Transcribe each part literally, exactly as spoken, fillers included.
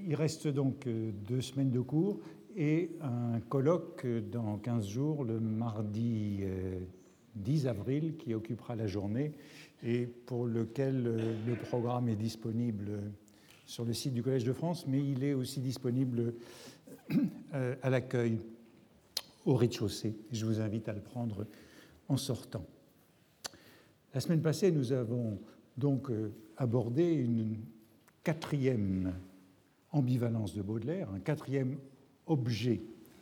il reste donc deux semaines de cours et un colloque dans quinze jours, le mardi dix avril, qui occupera la journée et pour lequel le programme est disponible sur le site du Collège de France, mais il est aussi disponible à l'accueil au rez-de-chaussée. Je vous invite à le prendre en sortant. La semaine passée, nous avons donc abordé une quatrième ambivalence de Baudelaire, un quatrième objet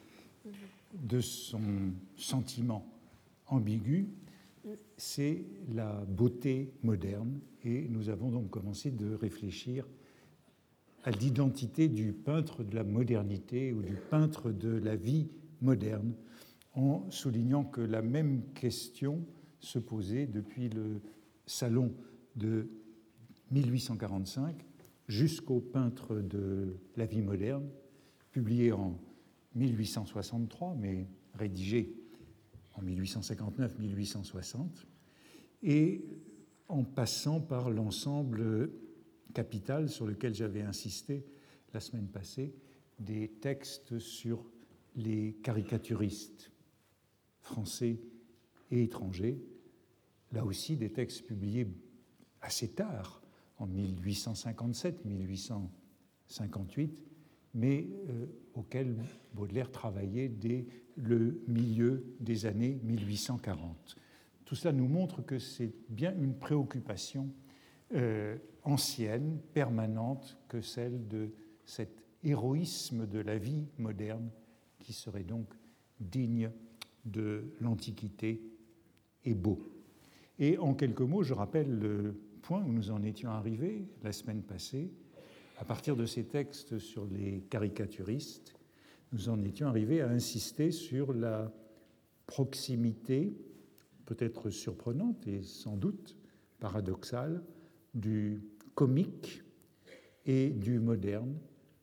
de son sentiment ambigu, c'est la beauté moderne. Et nous avons donc commencé de réfléchir à l'identité du peintre de la modernité ou du peintre de la vie moderne, en soulignant que la même question se posait depuis le salon de mille huit cent quarante-cinq jusqu'au peintre de la vie moderne, publié en mille huit cent soixante-trois, mais rédigé en mille huit cent cinquante-neuf mille huit cent soixante, et en passant par l'ensemble capital sur lequel j'avais insisté la semaine passée, des textes sur les caricaturistes français et étrangers, là aussi des textes publiés assez tard, en mille huit cent cinquante-sept mille huit cent cinquante-huit, mais euh, auxquels Baudelaire travaillait dès le milieu des années mille huit cent quarante. Tout cela nous montre que c'est bien une préoccupation euh, ancienne, permanente, que celle de cet héroïsme de la vie moderne qui serait donc digne de l'Antiquité et beau. Et en quelques mots, je rappelle le point où nous en étions arrivés la semaine passée. À partir de ces textes sur les caricaturistes, nous en étions arrivés à insister sur la proximité, peut-être surprenante et sans doute paradoxale, du comique et du moderne,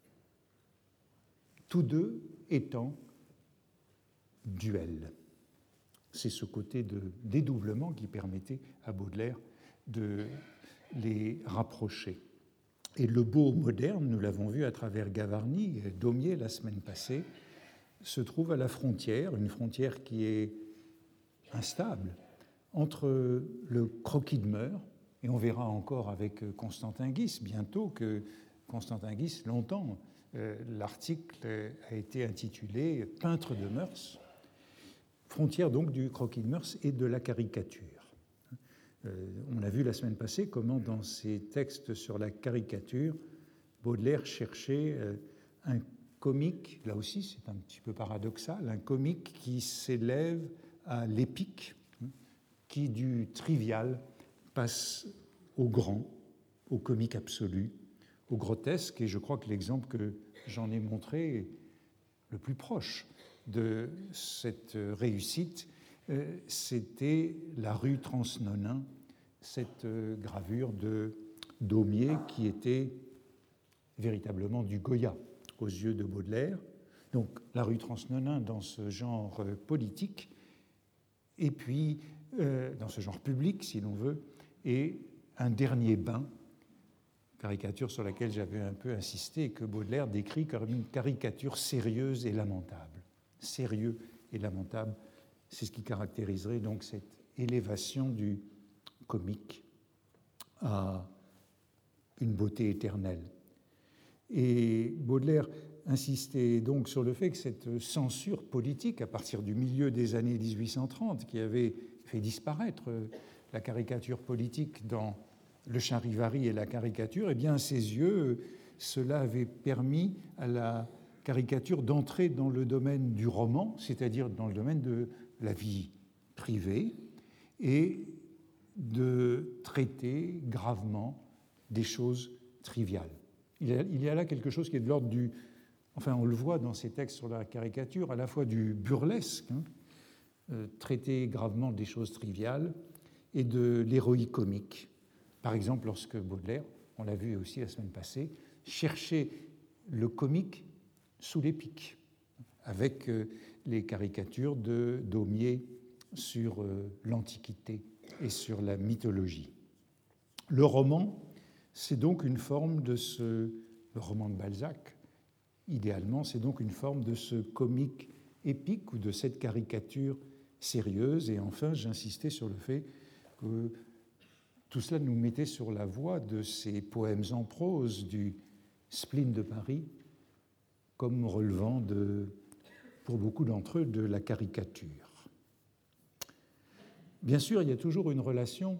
tous deux étant duels. C'est ce côté de dédoublement qui permettait à Baudelaire de les rapprocher. Et le beau moderne, nous l'avons vu à travers Gavarni et Daumier la semaine passée, se trouve à la frontière, une frontière qui est instable, entre le croquis de Meur, et on verra encore avec Constantin Guis bientôt que Constantin Guis, longtemps, euh, l'article a été intitulé « Peintre de mœurs », frontière donc du croquis de mœurs et de la caricature. Euh, on a vu la semaine passée comment dans ses textes sur la caricature, Baudelaire cherchait euh, un comique, là aussi c'est un petit peu paradoxal, un comique qui s'élève à l'épique, hein, qui du trivial passe au grand, au comique absolu, au grotesque, et je crois que l'exemple que j'en ai montré est le plus proche de cette réussite, euh, c'était la rue Transnonain, cette euh, gravure de Daumier qui était véritablement du Goya aux yeux de Baudelaire. Donc la rue Transnonain dans ce genre euh, politique, et puis euh, dans ce genre public, si l'on veut, et un dernier bain, caricature sur laquelle j'avais un peu insisté et que Baudelaire décrit comme une caricature sérieuse et lamentable. Sérieux et lamentable, c'est ce qui caractériserait donc cette élévation du comique à une beauté éternelle. Et Baudelaire insistait donc sur le fait que cette censure politique, à partir du milieu des années dix-huit cent trente, qui avait fait disparaître la caricature politique dans le Charivari et la caricature, eh bien, à ses yeux, cela avait permis à la caricature d'entrer dans le domaine du roman, c'est-à-dire dans le domaine de la vie privée, et de traiter gravement des choses triviales. Il y a, il y a là quelque chose qui est de l'ordre du... Enfin, on le voit dans ces textes sur la caricature, à la fois du burlesque, hein, euh, traiter gravement des choses triviales, et de l'héroïque comique. Par exemple, lorsque Baudelaire, on l'a vu aussi la semaine passée, cherchait le comique sous l'épique, avec euh, les caricatures de Daumier sur euh, l'Antiquité et sur la mythologie. Le roman, c'est donc une forme de ce le roman de Balzac, idéalement, c'est donc une forme de ce comique épique ou de cette caricature sérieuse. Et enfin, j'insistais sur le fait que tout cela nous mettait sur la voie de ces poèmes en prose du spleen de Paris, comme relevant, de, pour beaucoup d'entre eux, de la caricature. Bien sûr, il y a toujours une relation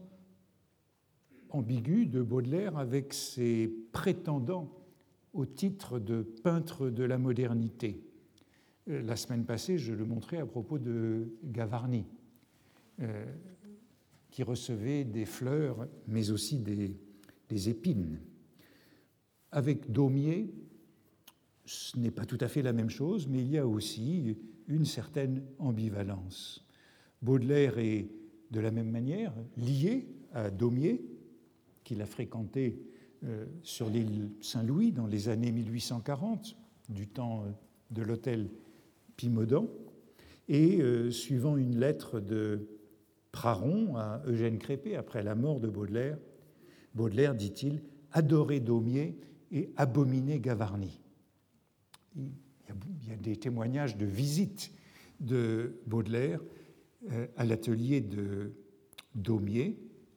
ambiguë de Baudelaire avec ses prétendants au titre de peintre de la modernité. La semaine passée, je le montrais à propos de Gavarni, euh, qui recevait des fleurs, mais aussi des, des épines. Avec Daumier, ce n'est pas tout à fait la même chose, mais il y a aussi une certaine ambivalence. Baudelaire est de la même manière lié à Daumier, qu'il a fréquenté euh, sur l'île Saint-Louis dans les années mille huit cent quarante, du temps de l'hôtel Pimodan, et euh, suivant une lettre de Praron à Eugène Crépé après la mort de Baudelaire, Baudelaire, dit-il, adorait Daumier et abominait Gavarni. Il y a, il y a des témoignages de visites de Baudelaire euh, à l'atelier de Daumier,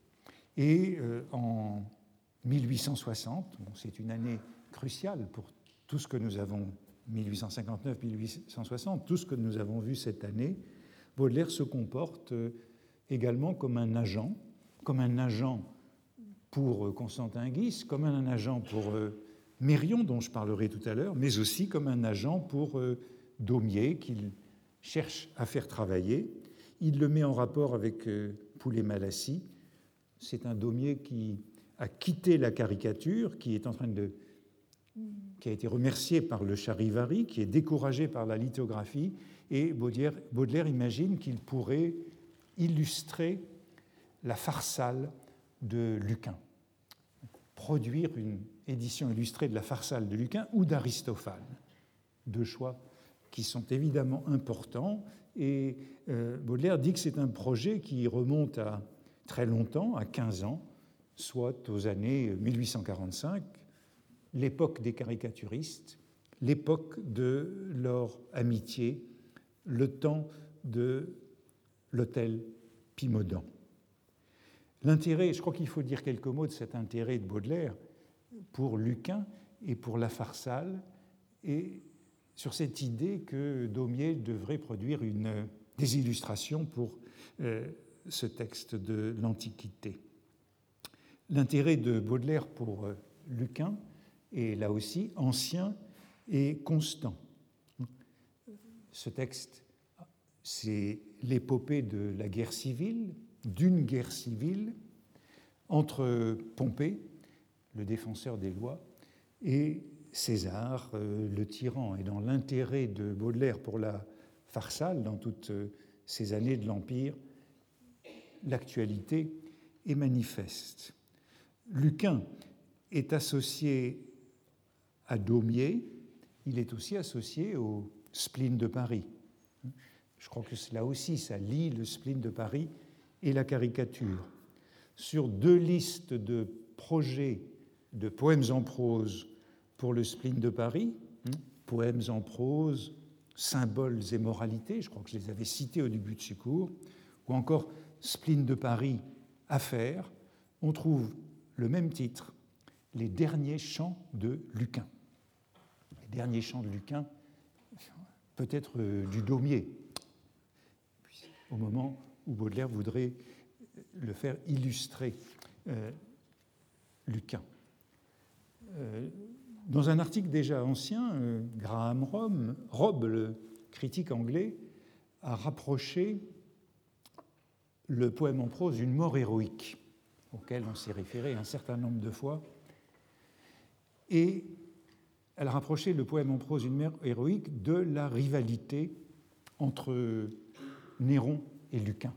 et euh, en mille huit cent soixante, bon, c'est une année cruciale pour tout ce que nous avons, mille huit cent cinquante-neuf à mille huit cent soixante, tout ce que nous avons vu cette année, Baudelaire se comporte euh, également comme un agent, comme un agent pour euh, Constantin Guis, comme un agent pour euh, Mérion, dont je parlerai tout à l'heure, mais aussi comme un agent pour euh, Daumier, qu'il cherche à faire travailler. Il le met en rapport avec euh, Poulet-Malassis. C'est un Daumier qui a quitté la caricature, qui est en train de, qui a été remercié par le Charivari, qui est découragé par la lithographie, et Baudelaire, Baudelaire imagine qu'il pourrait illustrer la Pharsale de Lucain, produire une édition illustrée de la Pharsale de Lucain ou d'Aristophane, deux choix qui sont évidemment importants. Et euh, Baudelaire dit que c'est un projet qui remonte à très longtemps, à quinze ans, soit aux années mille huit cent quarante-cinq, l'époque des caricaturistes, l'époque de leur amitié, le temps de l'hôtel Pimodan. L'intérêt, je crois qu'il faut dire quelques mots de cet intérêt de Baudelaire pour Lucain et pour la Pharsale, et sur cette idée que Daumier devrait produire une, des illustrations pour euh, ce texte de l'Antiquité. L'intérêt de Baudelaire pour Lucain est là aussi ancien et constant. Ce texte, c'est l'épopée de la guerre civile, d'une guerre civile entre Pompée, le défenseur des lois, et César, le tyran. Et dans l'intérêt de Baudelaire pour la Pharsale, dans toutes ces années de l'Empire, l'actualité est manifeste. Lucain est associé à Daumier, il est aussi associé au spleen de Paris. Je crois que là aussi, ça lie le spleen de Paris et la caricature. Sur deux listes de projets de poèmes en prose pour le spleen de Paris, poèmes en prose, symboles et moralités, je crois que je les avais cités au début de ce cours, ou encore spleen de Paris, affaires, on trouve le même titre, les derniers chants de Lucain. Les derniers chants de Lucain, peut-être du Daumier, au moment où Baudelaire voudrait le faire illustrer euh, Lucain. Euh, dans un article déjà ancien, euh, Graham Robb, Robb, le critique anglais, a rapproché le poème en prose d'une mort héroïque, auquel on s'est référé un certain nombre de fois, et elle a rapproché le poème en prose d'une mort héroïque de la rivalité entre Néron et Lucain.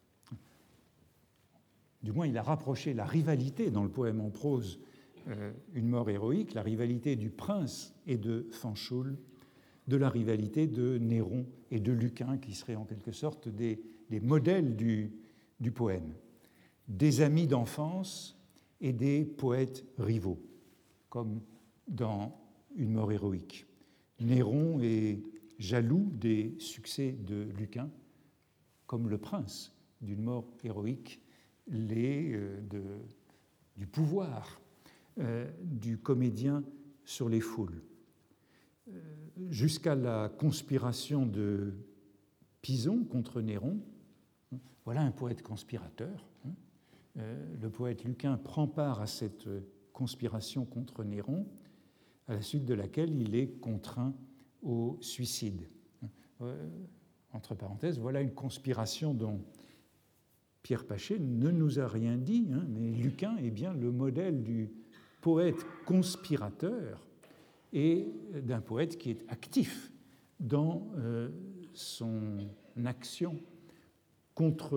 Du moins, il a rapproché la rivalité dans le poème en prose, euh, une mort héroïque, la rivalité du prince et de Fanchul, de la rivalité de Néron et de Lucain, qui seraient en quelque sorte des, des modèles du, du poème, des amis d'enfance et des poètes rivaux, comme dans une mort héroïque. Néron est jaloux des succès de Lucain, comme le prince d'une mort héroïque, l'est euh, de, du pouvoir euh, du comédien sur les foules. Euh, jusqu'à la conspiration de Pison contre Néron, voilà un poète conspirateur. Euh, le poète Lucain prend part à cette conspiration contre Néron, à la suite de laquelle il est contraint au suicide. Euh, entre parenthèses, voilà une conspiration dont Pierre Pachet ne nous a rien dit, hein, mais Lucain est bien le modèle du poète conspirateur et d'un poète qui est actif dans euh, son action contre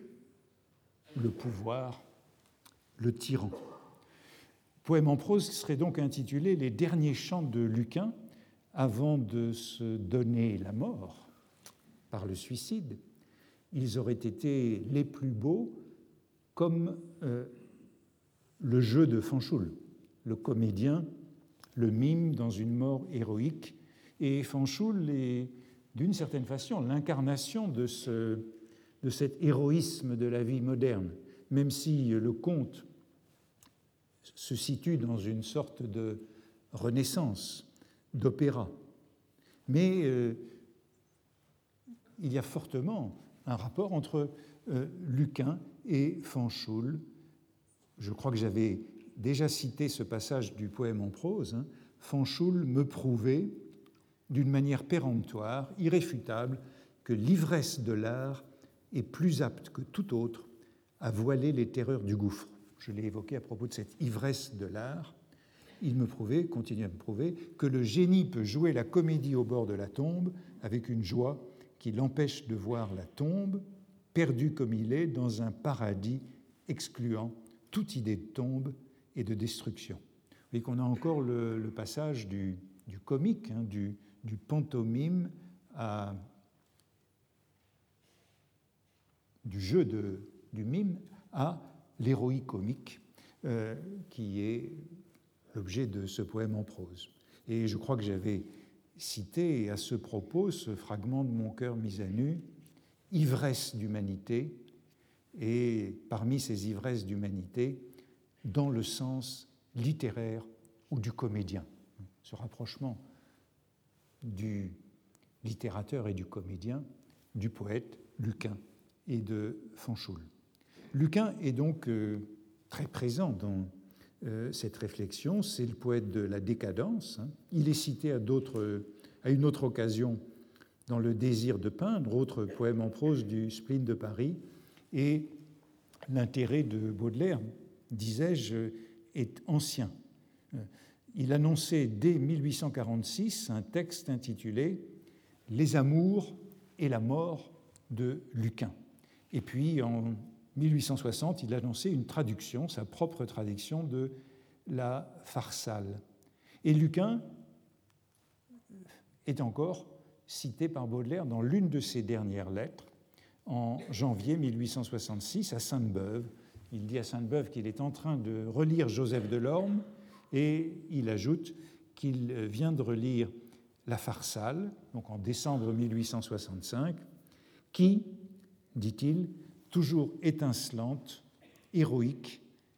le pouvoir, le tyran. Le poème en prose serait donc intitulé « Les derniers chants de Lucain avant de se donner la mort par le suicide ». Ils auraient été les plus beaux comme euh, le jeu de Fanchoul, le comédien, le mime dans une mort héroïque. Et Fanchoul est, d'une certaine façon, l'incarnation de, ce, de cet héroïsme de la vie moderne, même si le conte se situe dans une sorte de renaissance, d'opéra. Mais euh, il y a fortement un rapport entre euh, Lucain et Fanchoul. Je crois que j'avais déjà cité ce passage du poème en prose. Hein. Fanchoul me prouvait d'une manière péremptoire, irréfutable, que l'ivresse de l'art est plus apte que tout autre à voiler les terreurs du gouffre. Je l'ai évoqué à propos de cette ivresse de l'art. Il me prouvait, continue à me prouver, que le génie peut jouer la comédie au bord de la tombe avec une joie qui l'empêche de voir la tombe, perdu comme il est dans un paradis excluant toute idée de tombe et de destruction. Vous voyez qu'on a encore le, le passage du, du comique, hein, du, du pantomime, à, du jeu de, du mime à l'héroïque comique, euh, qui est l'objet de ce poème en prose. Et je crois que j'avais cité à ce propos ce fragment de Mon cœur mis à nu, ivresse d'humanité, et parmi ces ivresses d'humanité, dans le sens littéraire ou du comédien. Ce rapprochement du littérateur et du comédien, du poète Lucain et de Fanchoul. Lucain est donc euh, très présent dans euh, cette réflexion. C'est le poète de la décadence. Hein. Il est cité à, d'autres, à une autre occasion dans Le désir de peindre, autre poème en prose du Spleen de Paris. Et l'intérêt de Baudelaire, disais-je, est ancien. Il annonçait dès mille huit cent quarante-six un texte intitulé « Les amours et la mort de Lucain ». Et puis, en mille huit cent soixante, il annonçait une traduction, sa propre traduction de la Pharsale. Et Lucain est encore cité par Baudelaire dans l'une de ses dernières lettres, en janvier mille huit cent soixante-six, à Sainte-Beuve. Il dit à Sainte-Beuve qu'il est en train de relire Joseph Delorme, et il ajoute qu'il vient de relire la Pharsale, donc en décembre mille huit cent soixante-cinq, qui, dit-il, toujours étincelante, héroïque,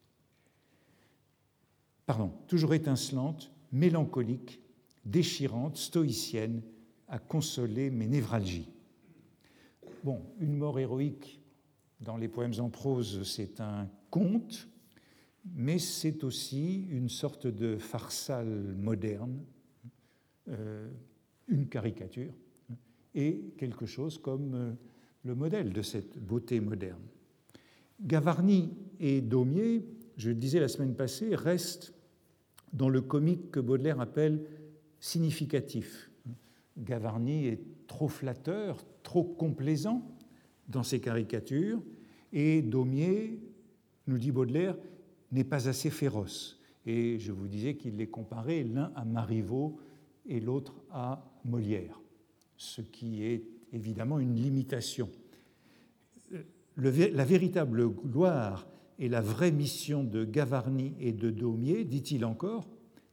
pardon, toujours étincelante, mélancolique, déchirante, stoïcienne, à consoler mes névralgies. Bon, une mort héroïque dans les poèmes en prose, c'est un conte, mais c'est aussi une sorte de Pharsale moderne, euh, une caricature, et quelque chose comme euh, le modèle de cette beauté moderne. Gavarni et Daumier, je le disais la semaine passée, restent dans le comique que Baudelaire appelle significatif. Gavarni est trop flatteur, trop complaisant dans ses caricatures, et Daumier, nous dit Baudelaire, n'est pas assez féroce. Et je vous disais qu'il les comparait l'un à Marivaux et l'autre à Molière, ce qui est évidemment une limitation. Le, la véritable gloire et la vraie mission de Gavarni et de Daumier, dit-il encore,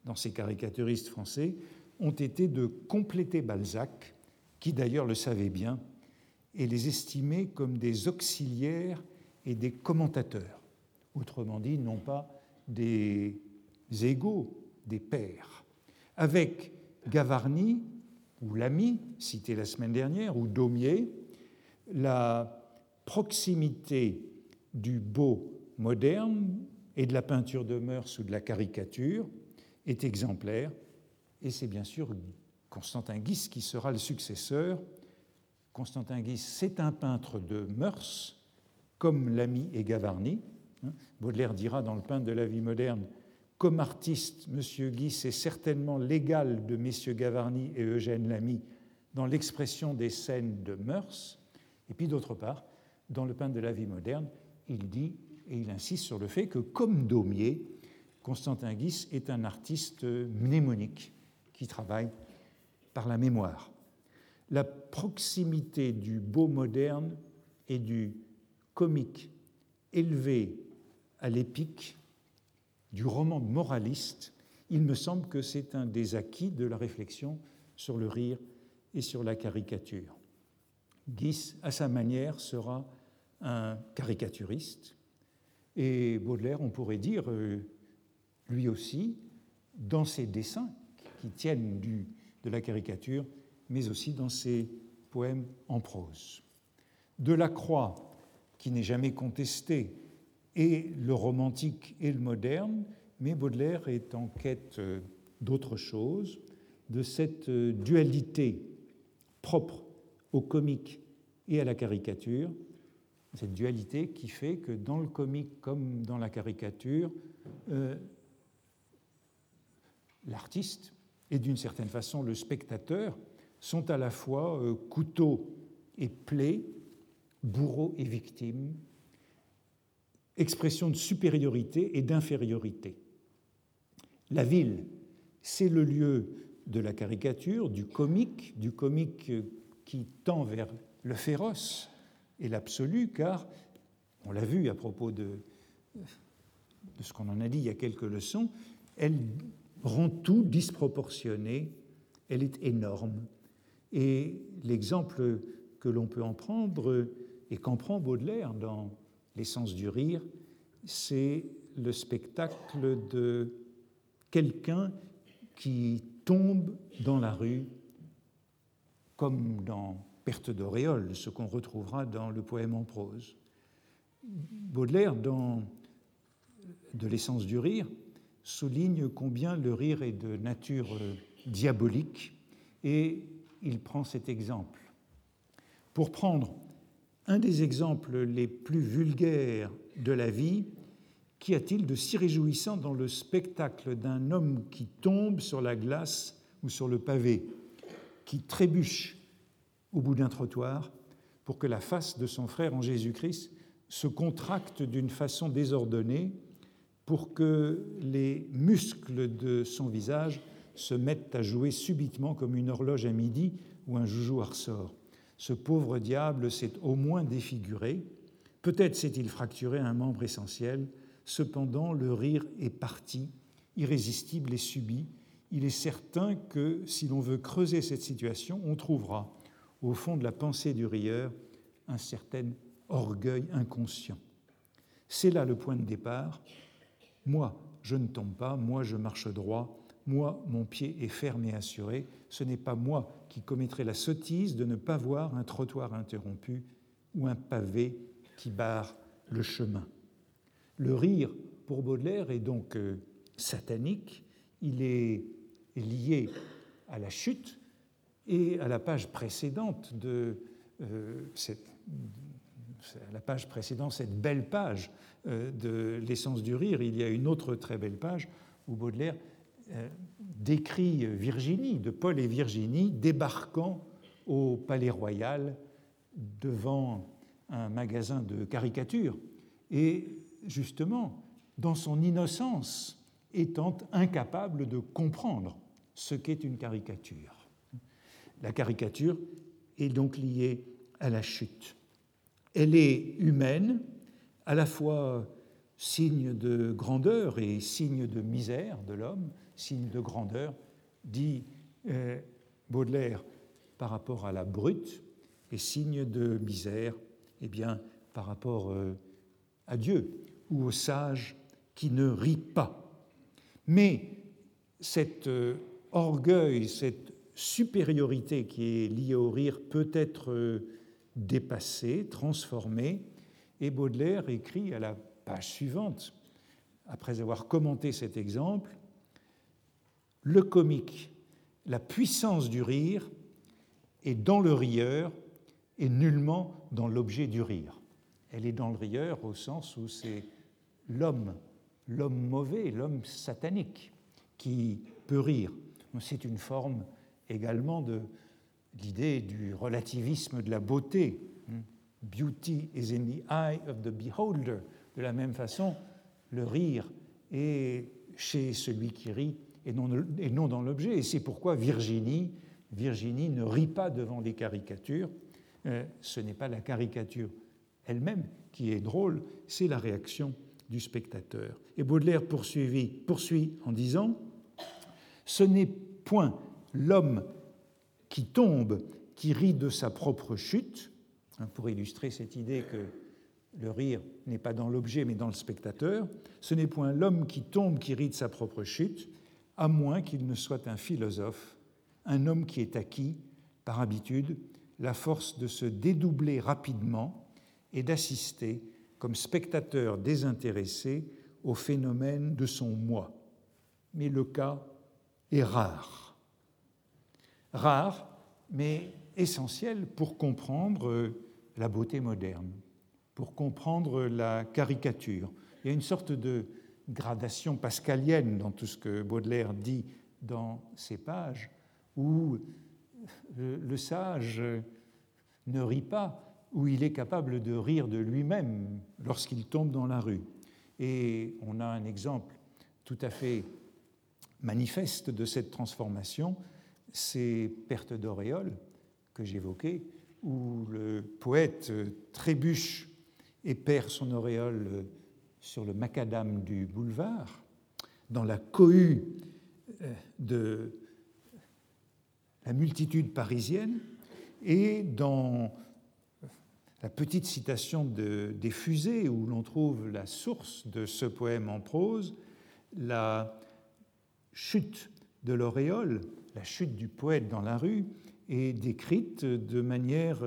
dans ces caricaturistes français ont été de compléter Balzac, qui d'ailleurs le savait bien, et les estimait comme des auxiliaires et des commentateurs. Autrement dit, non pas des égaux, des pairs. Avec Gavarni, ou Lamy, cité la semaine dernière, ou Daumier, la proximité du beau moderne et de la peinture de mœurs ou de la caricature est exemplaire, et c'est bien sûr Constantin Guis qui sera le successeur. Constantin Guis, c'est un peintre de mœurs, comme Lamy et Gavarni. Baudelaire dira dans Le peintre de la vie moderne, comme artiste, M. Guis est certainement l'égal de messieurs Gavarni et Eugène Lamy dans l'expression des scènes de mœurs. Et puis d'autre part, dans Le peintre de la vie moderne, il dit et il insiste sur le fait que, comme Daumier, Constantin Guis est un artiste mnémonique qui travaille par la mémoire. La proximité du beau moderne et du comique élevé à l'épique, du roman moraliste, il me semble que c'est un des acquis de la réflexion sur le rire et sur la caricature. Guis, à sa manière, sera un caricaturiste, et Baudelaire, on pourrait dire, lui aussi, dans ses dessins qui tiennent du, de la caricature, mais aussi dans ses poèmes en prose. Delacroix, qui n'est jamais contesté, et le romantique et le moderne, mais Baudelaire est en quête d'autre chose, de cette dualité propre au comique et à la caricature, cette dualité qui fait que dans le comique comme dans la caricature, euh, l'artiste et d'une certaine façon le spectateur sont à la fois euh, couteau et plaie, bourreau et victime, expression de supériorité et d'infériorité. La ville, c'est le lieu de la caricature, du comique, du comique qui tend vers le féroce et l'absolu, car, on l'a vu à propos de, de ce qu'on en a dit il y a quelques leçons, elle rend tout disproportionné, elle est énorme. Et l'exemple que l'on peut en prendre, et qu'en prend Baudelaire dans L'essence du rire, c'est le spectacle de quelqu'un qui tombe dans la rue, comme dans Perte d'auréole, ce qu'on retrouvera dans le poème en prose. Baudelaire, dans De l'essence du rire, souligne combien le rire est de nature diabolique, et il prend cet exemple. Pour prendre un des exemples les plus vulgaires de la vie, qu'y a-t-il de si réjouissant dans le spectacle d'un homme qui tombe sur la glace ou sur le pavé, qui trébuche au bout d'un trottoir pour que la face de son frère en Jésus-Christ se contracte d'une façon désordonnée, pour que les muscles de son visage se mettent à jouer subitement comme une horloge à midi ou un joujou à ressort. Ce pauvre diable s'est au moins défiguré, peut-être s'est-il fracturé un membre essentiel, cependant le rire est parti, irrésistible et subit. Il est certain que si l'on veut creuser cette situation, on trouvera au fond de la pensée du rieur un certain orgueil inconscient. C'est là le point de départ. Moi, je ne tombe pas, moi, je marche droit, moi, mon pied est ferme et assuré. Ce n'est pas moi qui commettrai la sottise de ne pas voir un trottoir interrompu ou un pavé qui barre le chemin. Le rire, pour Baudelaire, est donc euh, satanique. Il est lié à la chute et à la page précédente de euh, cette, à la page précédente, cette belle page euh, de l'essence du rire. Il y a une autre très belle page où Baudelaire euh, décrit Virginie, de Paul et Virginie, débarquant au Palais Royal devant un magasin de caricatures et justement, dans son innocence, étant incapable de comprendre ce qu'est une caricature. La caricature est donc liée à la chute. Elle est humaine, à la fois signe de grandeur et signe de misère de l'homme, signe de grandeur, dit euh, Baudelaire par rapport à la brute, et signe de misère, eh bien, par rapport euh, à Dieu ou au sage qui ne rit pas. Mais cet euh, orgueil, cette supériorité qui est liée au rire peut être euh, dépassée, transformée, et Baudelaire écrit à la page suivante, après avoir commenté cet exemple, « Le comique, la puissance du rire est dans le rieur et nullement dans l'objet du rire. » Elle est dans le rieur au sens où c'est l'homme, l'homme mauvais, l'homme satanique qui peut rire. C'est une forme également de l'idée du relativisme de la beauté. Beauty is in the eye of the beholder. De la même façon, le rire est chez celui qui rit et non, et non dans l'objet. Et c'est pourquoi Virginie, Virginie ne rit pas devant les caricatures. Euh, ce n'est pas la caricature elle-même qui est drôle, c'est la réaction du spectateur. Et Baudelaire poursuit, poursuit en disant « Ce n'est point l'homme qui tombe qui rit de sa propre chute », pour illustrer cette idée que le rire n'est pas dans l'objet mais dans le spectateur, « ce n'est point l'homme qui tombe qui rit de sa propre chute, à moins qu'il ne soit un philosophe, un homme qui est acquis, par habitude, la force de se dédoubler rapidement et d'assister comme spectateur désintéressé au phénomène de son moi. Mais le cas est rare. Rare, mais essentiel pour comprendre la beauté moderne, pour comprendre la caricature. Il y a une sorte de gradation pascalienne dans tout ce que Baudelaire dit dans ces pages, où le sage ne rit pas, où il est capable de rire de lui-même lorsqu'il tombe dans la rue. Et on a un exemple tout à fait manifeste de cette transformation, c'est Perte d'auréole que j'évoquais, où le poète trébuche et perd son auréole sur le macadam du boulevard, dans la cohue de la multitude parisienne, et dans la petite citation de, des Fusées, où l'on trouve la source de ce poème en prose, la chute de l'auréole, la chute du poète dans la rue, est décrite de manière,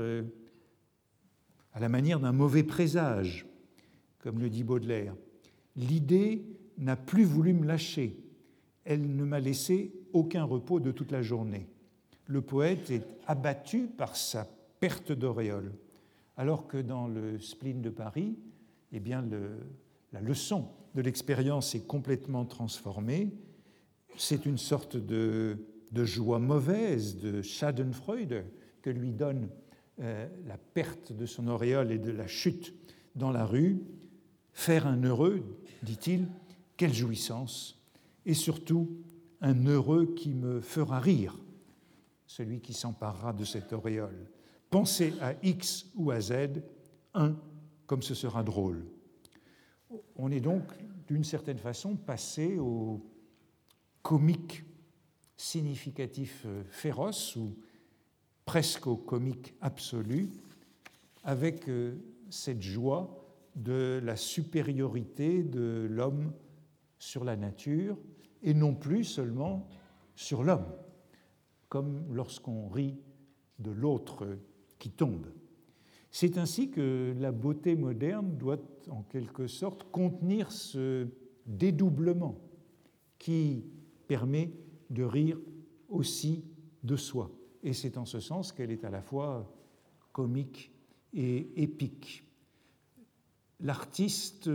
à la manière d'un mauvais présage, comme le dit Baudelaire. L'idée n'a plus voulu me lâcher, elle ne m'a laissé aucun repos de toute la journée. Le poète est abattu par sa perte d'auréole, alors que dans le spleen de Paris, eh bien le, la leçon de l'expérience est complètement transformée. C'est une sorte de, de joie mauvaise, de Schadenfreude, que lui donne euh, la perte de son auréole et de la chute dans la rue. Faire un heureux, dit-il, quelle jouissance, et surtout un heureux qui me fera rire, celui qui s'emparera de cette auréole. Pensez à X ou à Z, un, comme ce sera drôle. On est donc, d'une certaine façon, passé au comique significatif féroce, ou presque au comique absolu, avec cette joie de la supériorité de l'homme sur la nature, et non plus seulement sur l'homme, comme lorsqu'on rit de l'autre qui tombe. C'est ainsi que la beauté moderne doit en quelque sorte contenir ce dédoublement qui permet de rire aussi de soi. Et c'est en ce sens qu'elle est à la fois comique et épique. L'artiste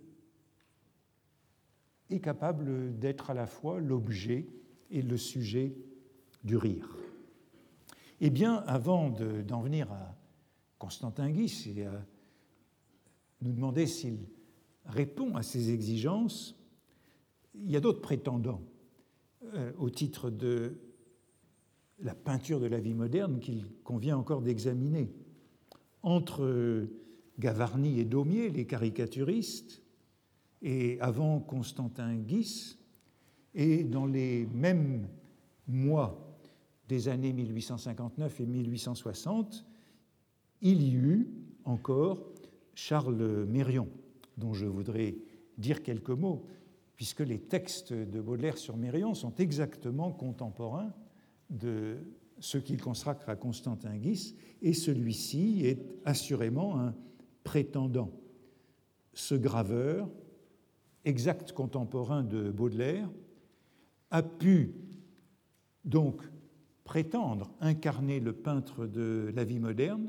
est capable d'être à la fois l'objet et le sujet du rire. Eh bien, avant de, d'en venir à Constantin Guis et à nous demander s'il répond à ces exigences, il y a d'autres prétendants euh, au titre de la peinture de la vie moderne qu'il convient encore d'examiner. Entre Gavarni et Daumier, les caricaturistes, et avant Constantin Guis, Et dans les mêmes mois des années mille huit cent cinquante-neuf et mille huit cent soixante, il y eut encore Charles Mérion, dont je voudrais dire quelques mots, puisque les textes de Baudelaire sur Mérion sont exactement contemporains de ce qu'il consacre à Constantin Guis, et celui-ci est assurément un prétendant. Ce graveur, exact contemporain de Baudelaire, a pu donc prétendre incarner le peintre de la vie moderne,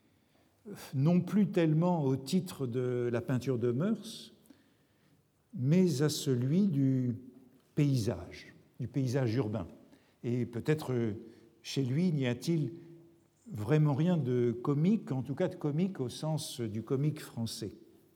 non plus tellement au titre de la peinture de mœurs, mais à celui du paysage, du paysage urbain. Et peut-être chez lui n'y a-t-il vraiment rien de comique, en tout cas de comique au sens du comique français.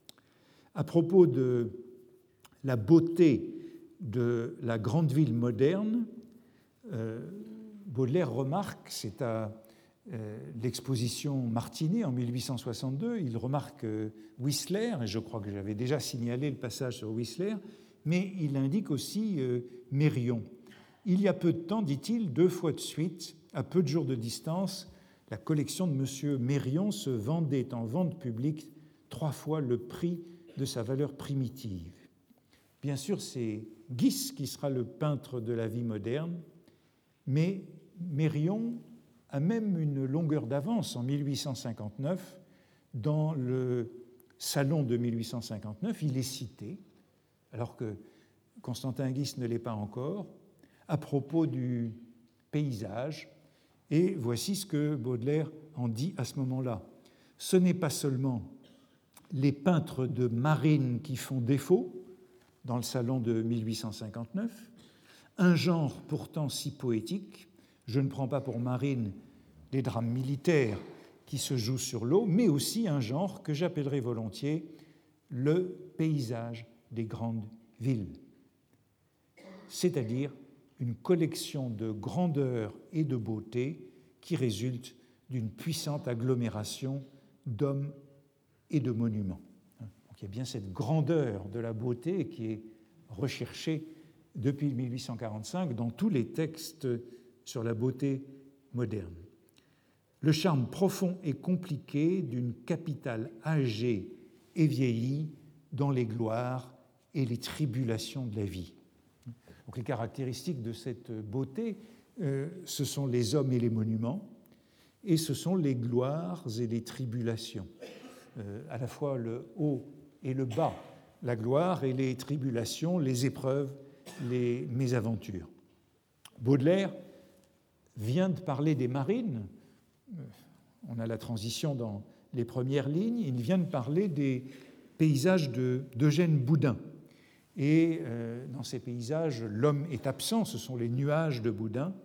À propos de la beauté de la grande ville moderne, euh, Baudelaire remarque, c'est à euh, l'exposition Martinet en mille huit cent soixante-deux, il remarque euh, Whistler, et je crois que j'avais déjà signalé le passage sur Whistler, mais il indique aussi euh, Mérion. Il y a peu de temps, dit-il, deux fois de suite, à peu de jours de distance, la collection de M. Mérion se vendait en vente publique trois fois le prix de sa valeur primitive. Bien sûr, c'est Guis qui sera le peintre de la vie moderne, mais Mérion a même une longueur d'avance en mille huit cent cinquante-neuf. Dans le salon de mille huit cent cinquante-neuf, il est cité, alors que Constantin Guis ne l'est pas encore, à propos du paysage. Et voici ce que Baudelaire en dit à ce moment-là. Ce n'est pas seulement les peintres de marine qui font défaut dans le salon de mille huit cent cinquante-neuf, un genre pourtant si poétique, je ne prends pas pour marine les drames militaires qui se jouent sur l'eau, mais aussi un genre que j'appellerais volontiers le paysage des grandes villes, c'est-à-dire une collection de grandeur et de beauté qui résulte d'une puissante agglomération d'hommes et de monuments. Donc il y a bien cette grandeur de la beauté qui est recherchée depuis mille huit cent quarante-cinq dans tous les textes sur la beauté moderne. Le charme profond et compliqué d'une capitale âgée et vieillie dans les gloires et les tribulations de la vie. Donc les caractéristiques de cette beauté, euh, ce sont les hommes et les monuments, et ce sont les gloires et les tribulations, euh, à la fois le haut et le bas, la gloire et les tribulations, les épreuves, les mésaventures. Baudelaire vient de parler des marines, on a la transition dans les premières lignes, il vient de parler des paysages de, d'Eugène Boudin. Et euh, dans ces paysages, l'homme est absent, ce sont les nuages de Boudin.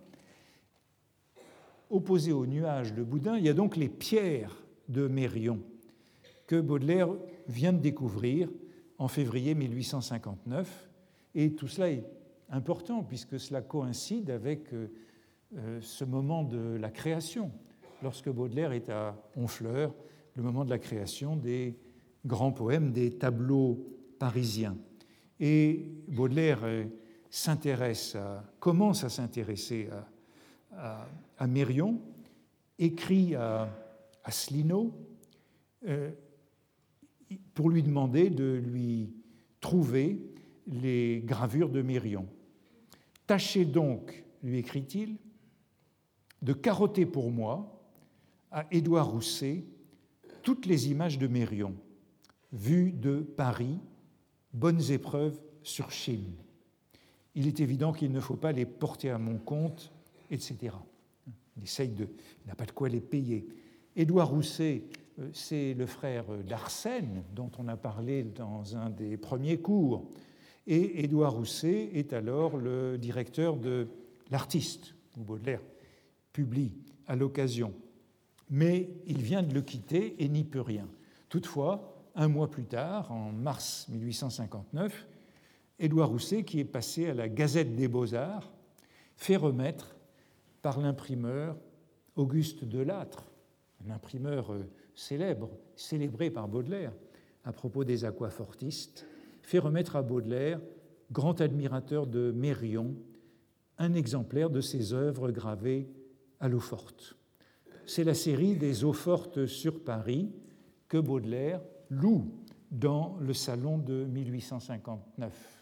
Opposés aux nuages de Boudin, il y a donc les pierres de Mérion que Baudelaire vient de découvrir en février mille huit cent cinquante-neuf. Et tout cela est important puisque cela coïncide avec euh, ce moment de la création, lorsque Baudelaire est à Honfleur, le moment de la création des grands poèmes, des tableaux parisiens. Et Baudelaire s'intéresse à, commence à s'intéresser à, à, à Mérion, écrit à Asselineau euh, pour lui demander de lui trouver les gravures de Mérion. « Tâchez donc, lui écrit-il, de carotter pour moi, à Édouard Rousset, toutes les images de Mérion, vues de Paris, bonnes épreuves sur Chine. Il est évident qu'il ne faut pas les porter à mon compte, et cetera. Il essaye de, il n'a pas de quoi les payer. Édouard Rousset, c'est le frère d'Arsène, dont on a parlé dans un des premiers cours. Et Édouard Rousset est alors le directeur de l'Artiste, où Baudelaire publie à l'occasion. Mais il vient de le quitter et n'y peut rien. Toutefois, un mois plus tard, en mars mille huit cent cinquante-neuf, Édouard Rousset, qui est passé à la Gazette des Beaux-Arts, fait remettre par l'imprimeur Auguste Delattre, un imprimeur célèbre, célébré par Baudelaire à propos des aquafortistes, fait remettre à Baudelaire grand admirateur de Mérion, un exemplaire de ses œuvres gravées à l'eau-forte. C'est la série des eaux-fortes sur Paris que Baudelaire loue dans le salon de mille huit cent cinquante-neuf.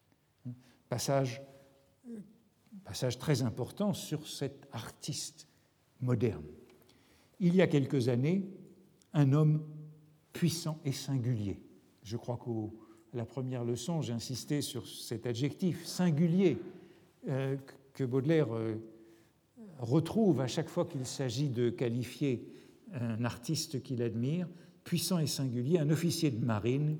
Passage, passage très important sur cet artiste moderne. Il y a quelques années, un homme puissant et singulier. Je crois qu'à la première leçon, j'ai insisté sur cet adjectif singulier euh, que Baudelaire euh, retrouve à chaque fois qu'il s'agit de qualifier un artiste qu'il admire, puissant et singulier, un officier de marine,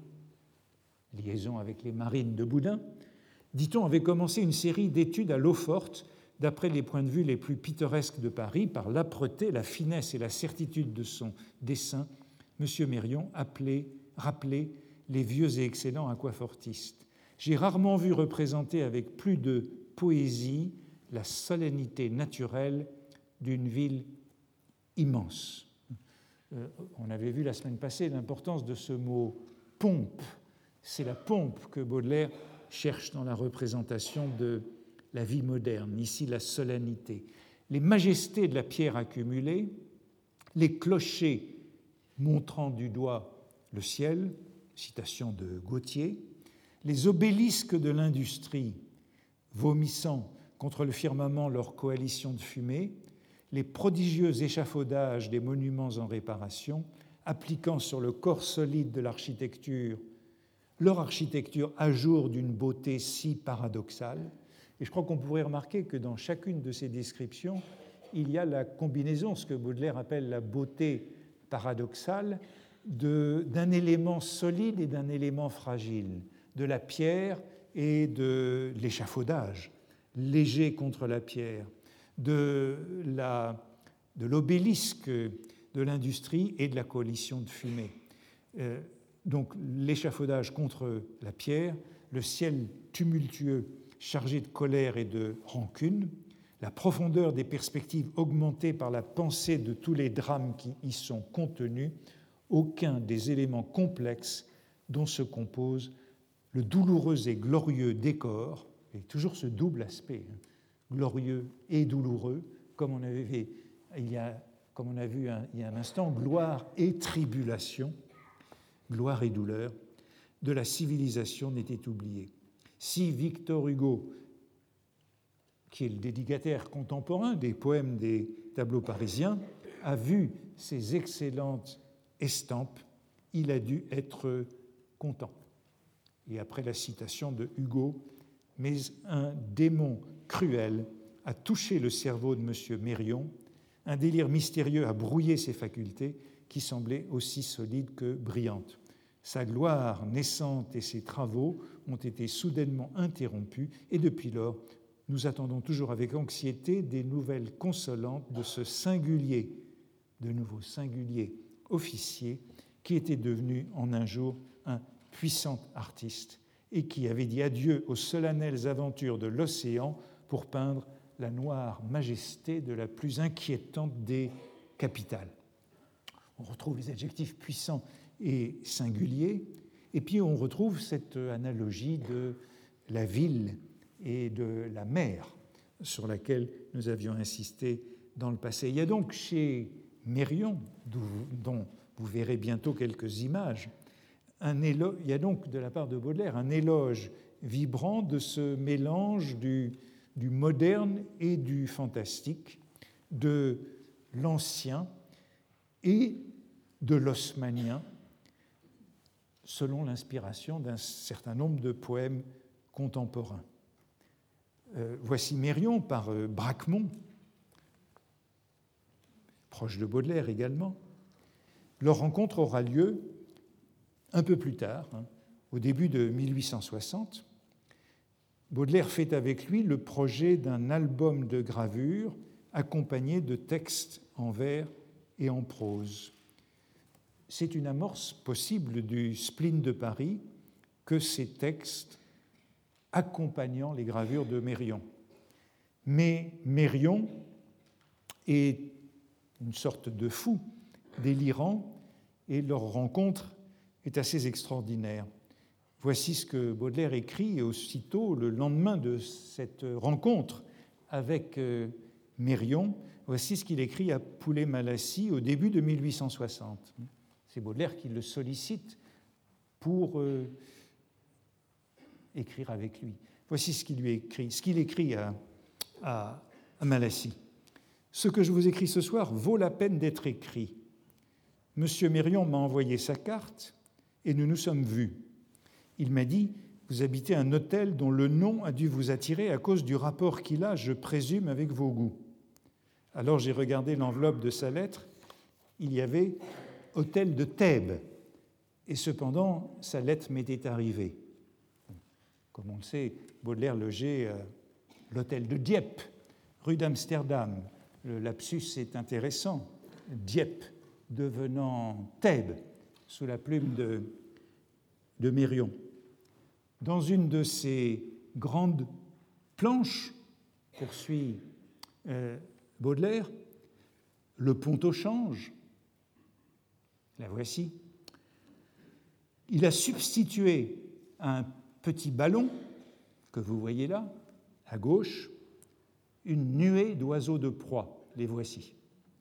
liaison avec les marines de Boudin, dit-on, avait commencé une série d'études à l'eau-forte d'après les points de vue les plus pittoresques de Paris, par l'âpreté, la finesse et la certitude de son dessin, M. Mérion appelait, rappelait les vieux et excellents aquafortistes. J'ai rarement vu représenter avec plus de poésie la solennité naturelle d'une ville immense. Euh, on avait vu la semaine passée l'importance de ce mot « pompe ». C'est la pompe que Baudelaire cherche dans la représentation de la vie moderne, ici la solennité. Les majestés de la pierre accumulée, les clochers montrant du doigt le ciel, citation de Gautier, les obélisques de l'industrie vomissant contre le firmament leur coalition de fumée, les prodigieux échafaudages des monuments en réparation, appliquant sur le corps solide de l'architecture leur architecture à jour d'une beauté si paradoxale. Et je crois qu'on pourrait remarquer que dans chacune de ces descriptions, il y a la combinaison, ce que Baudelaire appelle la beauté paradoxale, de, d'un élément solide et d'un élément fragile, de la pierre et de l'échafaudage, léger contre la pierre, de, la, de l'obélisque de l'industrie et de la coalition de fumée. Euh, donc l'échafaudage contre la pierre, le ciel tumultueux chargé de colère et de rancune, la profondeur des perspectives augmentée par la pensée de tous les drames qui y sont contenus, aucun des éléments complexes dont se compose le douloureux et glorieux décor, et toujours ce double aspect, hein, glorieux et douloureux, comme on avait vu il y a, comme on a vu un, il y a un instant, gloire et tribulation, gloire et douleur, de la civilisation n'était oubliée. Si Victor Hugo, qui est le dédicataire contemporain des poèmes des tableaux parisiens, a vu ces excellentes estampes, il a dû être content. Et après la citation de Hugo, mais un démon cruel a touché le cerveau de M. Mérion, un délire mystérieux a brouillé ses facultés qui semblaient aussi solides que brillantes. Sa gloire naissante et ses travaux ont été soudainement interrompus et depuis lors, nous attendons toujours avec anxiété des nouvelles consolantes de ce singulier, de nouveau singulier officier qui était devenu en un jour un puissant artiste et qui avait dit adieu aux solennelles aventures de l'océan pour peindre la noire majesté de la plus inquiétante des capitales. On retrouve les adjectifs puissants et singuliers, et puis on retrouve cette analogie de la ville et de la mer sur laquelle nous avions insisté dans le passé. Il y a donc chez Mérion, dont vous verrez bientôt quelques images, un éloge, il y a donc de la part de Baudelaire un éloge vibrant de ce mélange du, du moderne et du fantastique, de l'ancien et de l'haussmannien, selon l'inspiration d'un certain nombre de poèmes contemporains. Euh, voici Mérion par euh, Bracquemond, proche de Baudelaire également. Leur rencontre aura lieu un peu plus tard, hein, au début de mille huit cent soixante. Baudelaire fait avec lui le projet d'un album de gravures accompagné de textes en vers et en prose. C'est une amorce possible du spleen de Paris que ces textes accompagnant les gravures de Mérion. Mais Mérion est une sorte de fou délirant et leur rencontre est assez extraordinaire. Voici ce que Baudelaire écrit aussitôt le lendemain de cette rencontre avec Mérion. Voici ce qu'il écrit à Poulet-Malassis au début de mille huit cent soixante. C'est Baudelaire qui le sollicite pour euh, écrire avec lui. Voici ce qu'il lui écrit, ce qu'il écrit à, à, à Malassis. Ce que je vous écris ce soir vaut la peine d'être écrit. Monsieur Mérion m'a envoyé sa carte et nous nous sommes vus. Il m'a dit « Vous habitez un hôtel dont le nom a dû vous attirer à cause du rapport qu'il a, je présume, avec vos goûts. » Alors j'ai regardé l'enveloppe de sa lettre. Il y avait « Hôtel de Thèbes ». Et cependant, sa lettre m'était arrivée. Comme on le sait, Baudelaire logeait à l'hôtel de Dieppe, rue d'Amsterdam. Le lapsus est intéressant. Dieppe devenant Thèbes, sous la plume de, de Mérion. Dans une de ces grandes planches, poursuit euh, Baudelaire, le pont au change, la voici. Il a substitué à un petit ballon que vous voyez là, à gauche, une nuée d'oiseaux de proie. Les voici.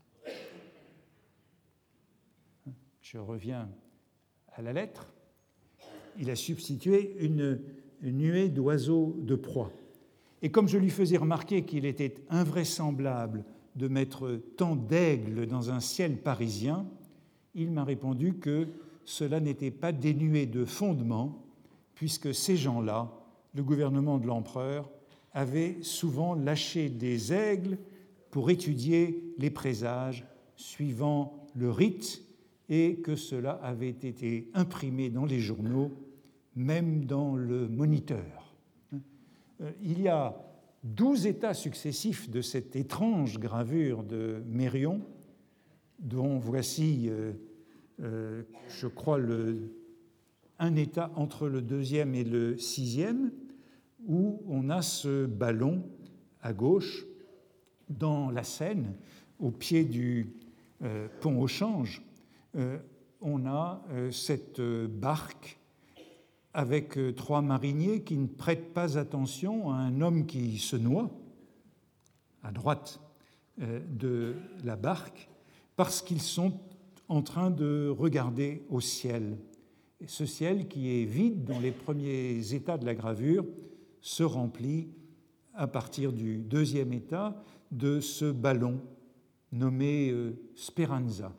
Je reviens à la lettre. Il a substitué une, une nuée d'oiseaux de proie. Et comme je lui faisais remarquer qu'il était invraisemblable de mettre tant d'aigles dans un ciel parisien, il m'a répondu que cela n'était pas dénué de fondement, puisque ces gens-là, le gouvernement de l'empereur, avait souvent lâché des aigles pour étudier les présages suivant le rite et que cela avait été imprimé dans les journaux, même dans le Moniteur. Il y a douze états successifs de cette étrange gravure de Mérion, dont voici, euh, euh, je crois, le, un état entre le deuxième et le sixième, où on a ce ballon à gauche dans la Seine, au pied du euh, pont au change. Euh, on a euh, cette euh, barque avec euh, trois mariniers qui ne prêtent pas attention à un homme qui se noie à droite euh, de la barque parce qu'ils sont en train de regarder au ciel. Et ce ciel qui est vide dans les premiers états de la gravure se remplit à partir du deuxième état de ce ballon nommé euh, Speranza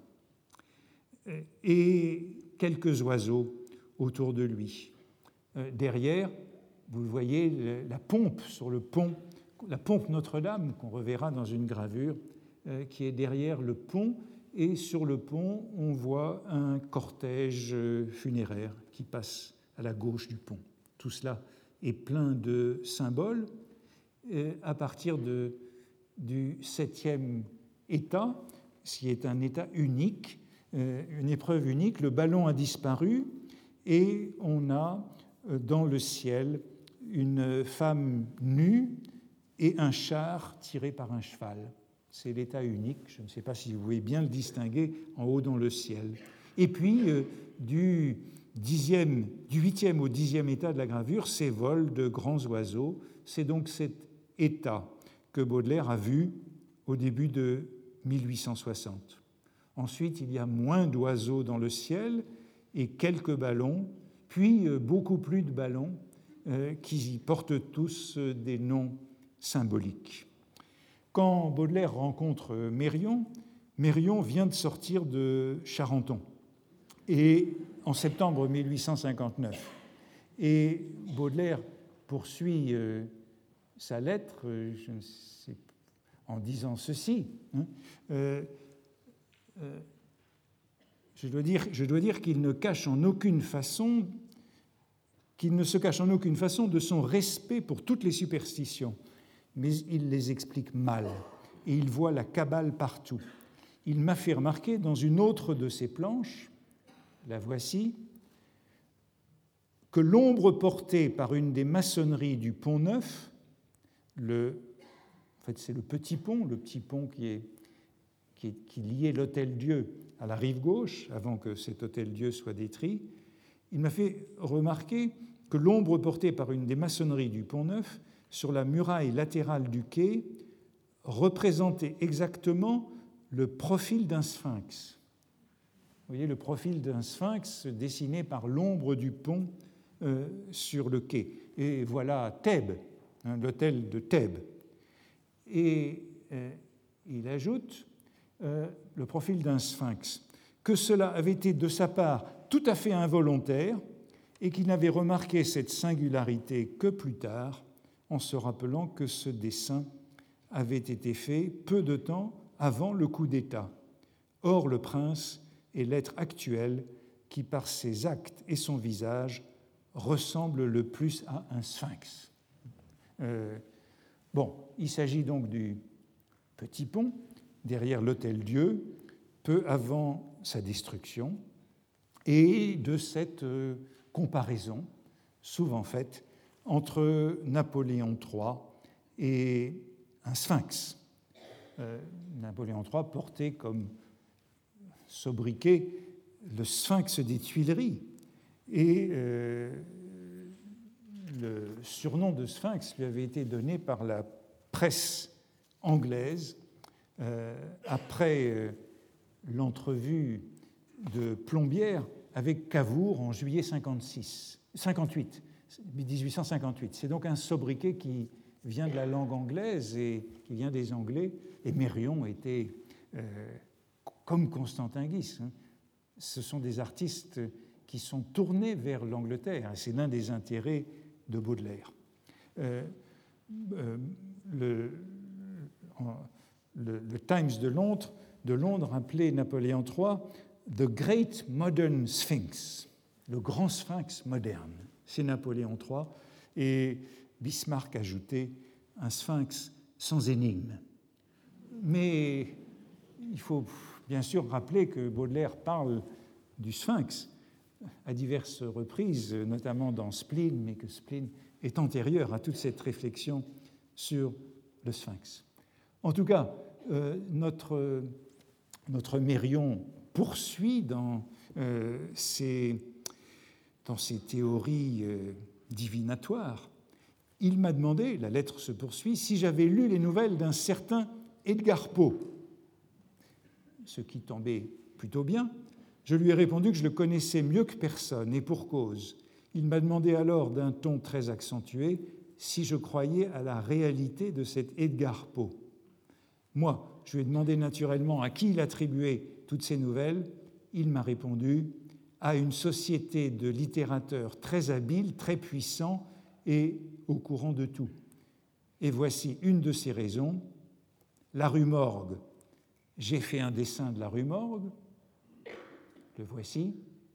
et quelques oiseaux autour de lui. Euh, derrière, vous voyez la pompe sur le pont, la pompe Notre-Dame qu'on reverra dans une gravure euh, qui est derrière le pont, et sur le pont, on voit un cortège euh, funéraire qui passe à la gauche du pont. Tout cela est plein de symboles. Et à partir de, du septième état, ce qui est un état unique, euh, une épreuve unique, le ballon a disparu et on a euh, dans le ciel une femme nue et un char tiré par un cheval. C'est l'état unique, je ne sais pas si vous pouvez bien le distinguer en haut dans le ciel. Et puis, euh, du dixième, du huitième au dixième état de la gravure, ces vols de grands oiseaux. C'est donc cet état que Baudelaire a vu au début de mille huit cent soixante. Ensuite, il y a moins d'oiseaux dans le ciel et quelques ballons, puis beaucoup plus de ballons euh, qui portent tous des noms symboliques. Quand Baudelaire rencontre Mérion, Mérion vient de sortir de Charenton et en septembre mille huit cent cinquante-neuf. Et Baudelaire poursuit euh, sa lettre, euh, je ne sais, en disant ceci. Hein, euh, euh, je dois dire, je dois dire qu'il ne cache en aucune façon, qu'il ne se cache en aucune façon de son respect pour toutes les superstitions, mais il les explique mal et il voit la cabale partout. Il m'a fait remarquer dans une autre de ses planches, la voici, que l'ombre portée par une des maçonneries du Pont Neuf, le, en fait c'est le petit pont, le petit pont qui, est, qui, est, qui liait l'Hôtel-Dieu à la rive gauche, avant que cet Hôtel-Dieu soit détruit, il m'a fait remarquer que l'ombre portée par une des maçonneries du Pont-Neuf sur la muraille latérale du quai représentait exactement le profil d'un sphinx. Vous voyez le profil d'un sphinx dessiné par l'ombre du pont euh, sur le quai. Et voilà Thèbes, hein, l'hôtel de Thèbes. Et euh, il ajoute euh, le profil d'un sphinx, que cela avait été de sa part tout à fait involontaire et qu'il n'avait remarqué cette singularité que plus tard, en se rappelant que ce dessin avait été fait peu de temps avant le coup d'État. Or, le prince est l'être actuel qui, par ses actes et son visage, ressemble le plus à un sphinx. Euh, bon, il s'agit donc du petit pont derrière l'Hôtel-Dieu, peu avant sa destruction, et de cette euh, comparaison souvent faite entre Napoléon trois et un sphinx. Euh, Napoléon trois portait comme sobriquet le sphinx des Tuileries, et euh, le surnom de sphinx lui avait été donné par la presse anglaise euh, après euh, l'entrevue de Plombières avec Cavour en juillet cinquante-six, cinquante-huit, dix-huit cent cinquante-huit. C'est donc un sobriquet qui vient de la langue anglaise et qui vient des Anglais. Et Mérion était, euh, comme Constantin Guis, hein, ce sont des artistes qui sont tournés vers l'Angleterre. C'est l'un des intérêts de Baudelaire. Euh, euh, le, le, le Times de Londres, de Londres appelait Napoléon trois « The Great Modern Sphinx », le grand sphinx moderne. C'est Napoléon trois, et Bismarck ajoutait un sphinx sans énigme. Mais il faut bien sûr rappeler que Baudelaire parle du sphinx à diverses reprises, notamment dans Spleen, mais que Spleen est antérieur à toute cette réflexion sur le sphinx. En tout cas, euh, notre, notre Mérion poursuit dans, euh, ses, dans ses théories euh, divinatoires. Il m'a demandé, la lettre se poursuit, si j'avais lu les nouvelles d'un certain Edgar Poe, ce qui tombait plutôt bien. Je lui ai répondu que je le connaissais mieux que personne, et pour cause. Il m'a demandé alors d'un ton très accentué si je croyais à la réalité de cet Edgar Poe. Moi, je lui ai demandé naturellement à qui il attribuait toutes ces nouvelles. Il m'a répondu à une société de littérateurs très habiles, très puissants et au courant de tout. Et voici une de ces raisons. La rue Morgue. J'ai fait un dessin de la rue Morgue. Le voici.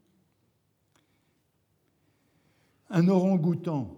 Un orang-outan.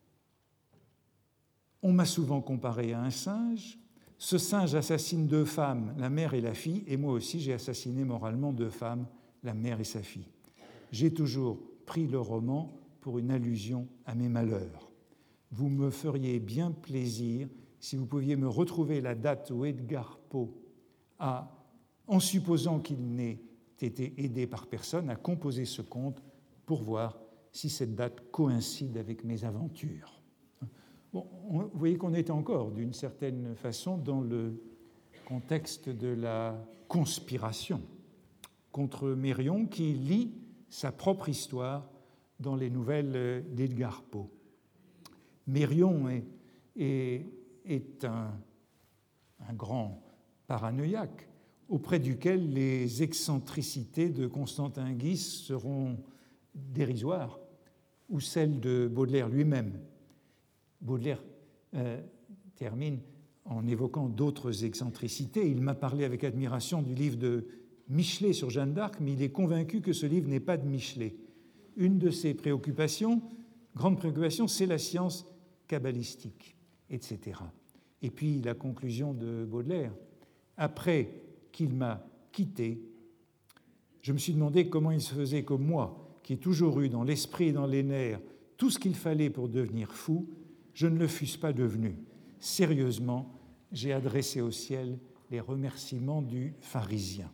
On m'a souvent comparé à un singe. Ce singe assassine deux femmes, la mère et la fille, et moi aussi j'ai assassiné moralement deux femmes, la mère et sa fille. J'ai toujours pris le roman pour une allusion à mes malheurs. Vous me feriez bien plaisir si vous pouviez me retrouver la date où Edgar Poe a, en supposant qu'il n'ait été aidé par personne, a composé ce conte pour voir si cette date coïncide avec mes aventures. Bon, vous voyez qu'on est encore, d'une certaine façon, dans le contexte de la conspiration contre Mérion, qui lit sa propre histoire dans les nouvelles d'Edgar Poe. Mérion est, est, est un, un grand paranoïaque auprès duquel les excentricités de Constantin Guis seront dérisoires, ou celles de Baudelaire lui-même. Baudelaire euh, termine en évoquant d'autres excentricités. Il m'a parlé avec admiration du livre de Michelet sur Jeanne d'Arc, mais il est convaincu que ce livre n'est pas de Michelet. Une de ses préoccupations, grande préoccupation, c'est la science kabbalistique, et cetera. Et puis la conclusion de Baudelaire. Après qu'il m'a quitté, je me suis demandé comment il se faisait que moi, qui ai toujours eu dans l'esprit et dans les nerfs tout ce qu'il fallait pour devenir fou, je ne le fusse pas devenu. Sérieusement, j'ai adressé au ciel les remerciements du pharisien.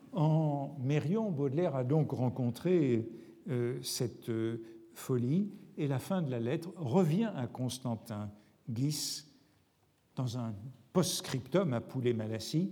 En Mérion, Baudelaire a donc rencontré euh, cette euh, folie et la fin de la lettre revient à Constantin Guis dans un post-scriptum à Poulet-Malassis.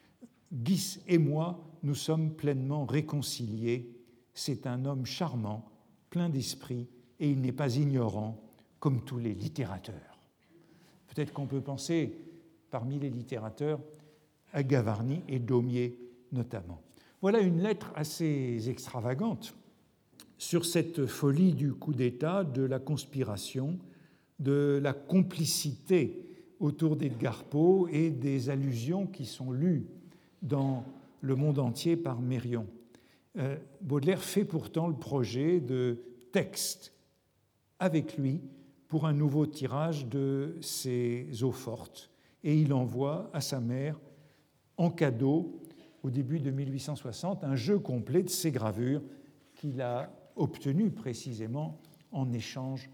Guis et moi, nous sommes pleinement réconciliés. C'est un homme charmant, plein d'esprit, et il n'est pas ignorant, comme tous les littérateurs. Peut-être qu'on peut penser, parmi les littérateurs, à Gavarni et Daumier notamment. Voilà une lettre assez extravagante sur cette folie du coup d'État, de la conspiration, de la complicité autour d'Edgar Poe et des allusions qui sont lues dans le monde entier par Mérion. Euh, Baudelaire fait pourtant le projet de texte avec lui pour un nouveau tirage de ses eaux fortes, et il envoie à sa mère en cadeau, au début de mille huit cent soixante, un jeu complet de ses gravures qu'il a obtenu précisément en échange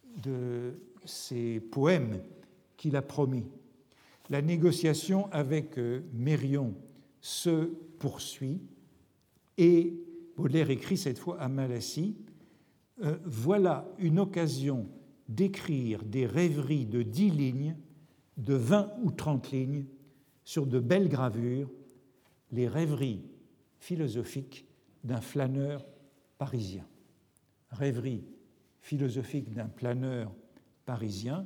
de ses poèmes qu'il a promis. La négociation avec Mérion se poursuit et Baudelaire écrit cette fois à Malassis euh, « Voilà une occasion d'écrire des rêveries de dix lignes, de vingt ou trente lignes, sur de belles gravures, les rêveries philosophiques d'un flâneur parisien. » Rêveries philosophiques d'un planeur parisien,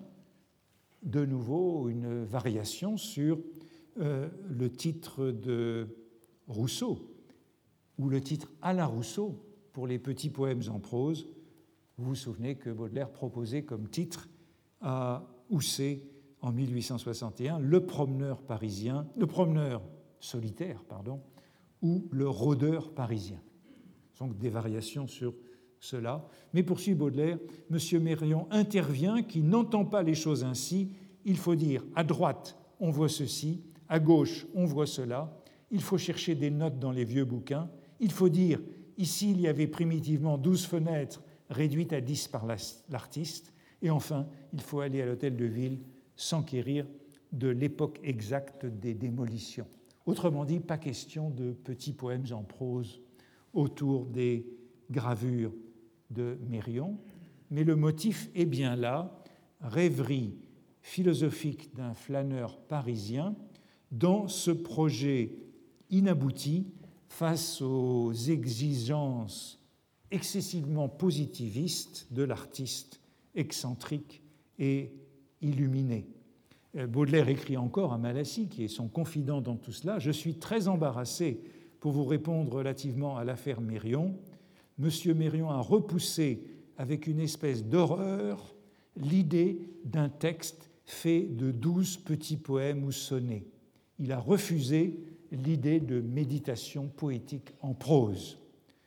de nouveau une variation sur euh, le titre de Rousseau, ou le titre à la Rousseau pour les petits poèmes en prose. Vous vous souvenez que Baudelaire proposait comme titre à Housset en mille huit cent soixante et un le promeneur parisien, le promeneur solitaire, pardon, ou le rôdeur parisien. Donc des variations sur cela. Mais poursuit Baudelaire, M. Mérion intervient qui n'entend pas les choses ainsi. Il faut dire à droite, on voit ceci, à gauche, on voit cela. Il faut chercher des notes dans les vieux bouquins. Il faut dire, ici, il y avait primitivement douze fenêtres réduites à dix par l'artiste. Et enfin, il faut aller à l'hôtel de ville s'enquérir de l'époque exacte des démolitions. Autrement dit, pas question de petits poèmes en prose autour des gravures de Mérion, mais le motif est bien là, rêverie philosophique d'un flâneur parisien dans ce projet inabouti face aux exigences excessivement positivistes de l'artiste excentrique et illuminé. Baudelaire écrit encore à Malassis, qui est son confident dans tout cela, « Je suis très embarrassé pour vous répondre relativement à l'affaire Mérion. Monsieur Mérion a repoussé avec une espèce d'horreur l'idée d'un texte fait de douze petits poèmes ou sonnets. Il a refusé l'idée de méditation poétique en prose.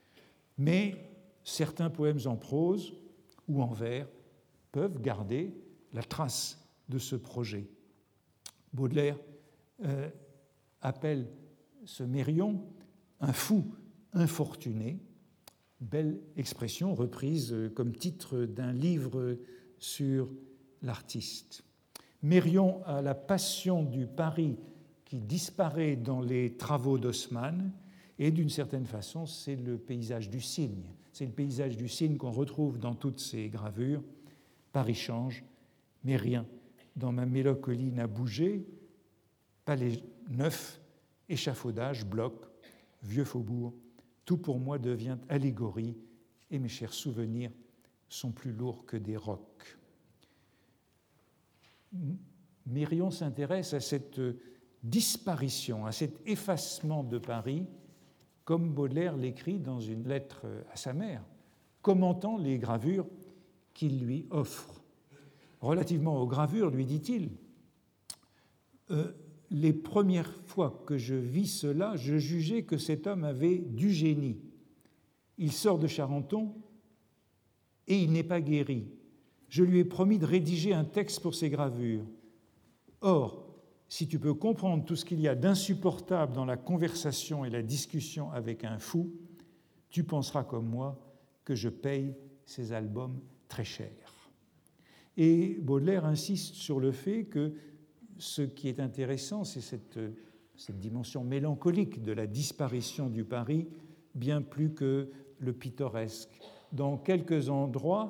Mais certains poèmes en prose ou en vers peuvent garder la trace de ce projet. » Baudelaire euh, appelle ce Mérion un fou infortuné, belle expression reprise comme titre d'un livre sur l'artiste. Mérion a la passion du Paris qui disparaît dans les travaux d'Haussmann, et d'une certaine façon, c'est le paysage du cygne. C'est le paysage du cygne qu'on retrouve dans toutes ces gravures. Paris change, mais rien dans ma mélancolie n'a bougé. Palais neuf, échafaudage, bloc, vieux faubourg, tout pour moi devient allégorie et mes chers souvenirs sont plus lourds que des rocs. Mérion s'intéresse à cette disparition, à cet effacement de Paris, comme Baudelaire l'écrit dans une lettre à sa mère, commentant les gravures qu'il lui offre. Relativement aux gravures, lui dit-il, euh, les premières fois que je vis cela, je jugeais que cet homme avait du génie. Il sort de Charenton et il n'est pas guéri. Je lui ai promis de rédiger un texte pour ses gravures. Or, si tu peux comprendre tout ce qu'il y a d'insupportable dans la conversation et la discussion avec un fou, tu penseras comme moi que je paye ces albums très cher. Et Baudelaire insiste sur le fait que ce qui est intéressant, c'est cette, cette dimension mélancolique de la disparition du Paris, bien plus que le pittoresque. Dans quelques endroits,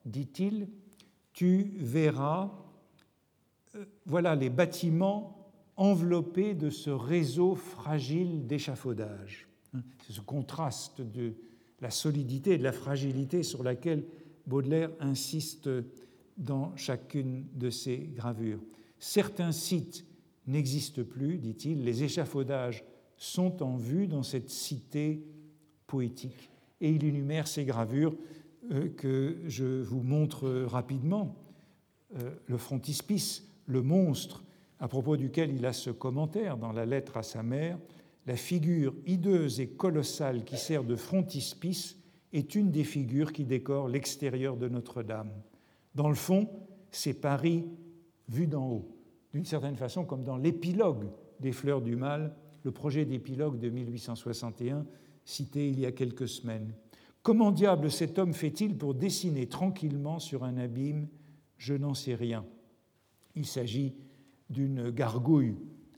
dit-il, tu verras, euh, voilà les bâtiments enveloppés de ce réseau fragile d'échafaudage. C'est ce contraste de la solidité et de la fragilité sur laquelle Baudelaire insiste dans chacune de ses gravures. Certains sites n'existent plus, dit-il, les échafaudages sont en vue dans cette cité poétique. Et il énumère ces gravures euh, que je vous montre rapidement. Euh, le frontispice, le monstre, à propos duquel il a ce commentaire dans la lettre à sa mère, la figure hideuse et colossale qui sert de frontispice est une des figures qui décorent l'extérieur de Notre-Dame. Dans le fond, c'est Paris vu d'en haut, d'une certaine façon comme dans l'épilogue des Fleurs du Mal, le projet d'épilogue de mille huit cent soixante et un, cité il y a quelques semaines. Comment diable cet homme fait-il pour dessiner tranquillement sur un abîme? Je n'en sais rien. Il s'agit d'une gargouille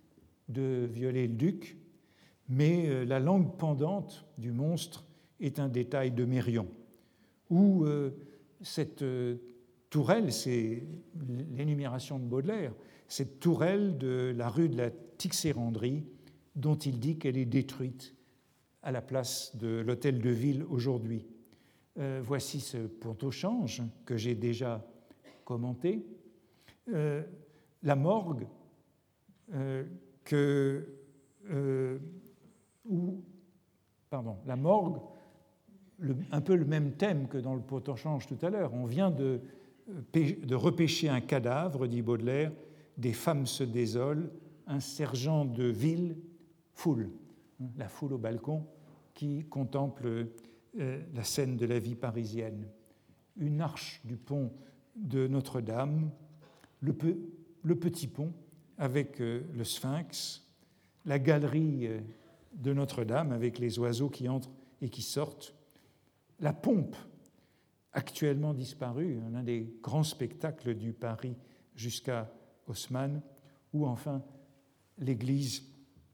de Viollet-le-Duc, mais la langue pendante du monstre est un détail de Mérion, où euh, cette euh, tourelle, c'est l'énumération de Baudelaire, cette tourelle de la rue de la Tixéranderie, dont il dit qu'elle est détruite à la place de l'hôtel de ville aujourd'hui. Euh, voici ce pont-au-change que j'ai déjà commenté. Euh, la morgue, euh, que, euh, où, pardon, la morgue, le, un peu le même thème que dans le pont-au-change tout à l'heure. On vient de, de repêcher un cadavre, dit Baudelaire, des femmes se désolent, un sergent de ville foule, la foule au balcon qui contemple euh, la scène de la vie parisienne. Une arche du pont de Notre-Dame, le, pe, le petit pont avec euh, le Sphinx, la galerie euh, de Notre-Dame avec les oiseaux qui entrent et qui sortent, la pompe, actuellement disparue, l'un des grands spectacles du Paris jusqu'à Haussmann, ou enfin l'église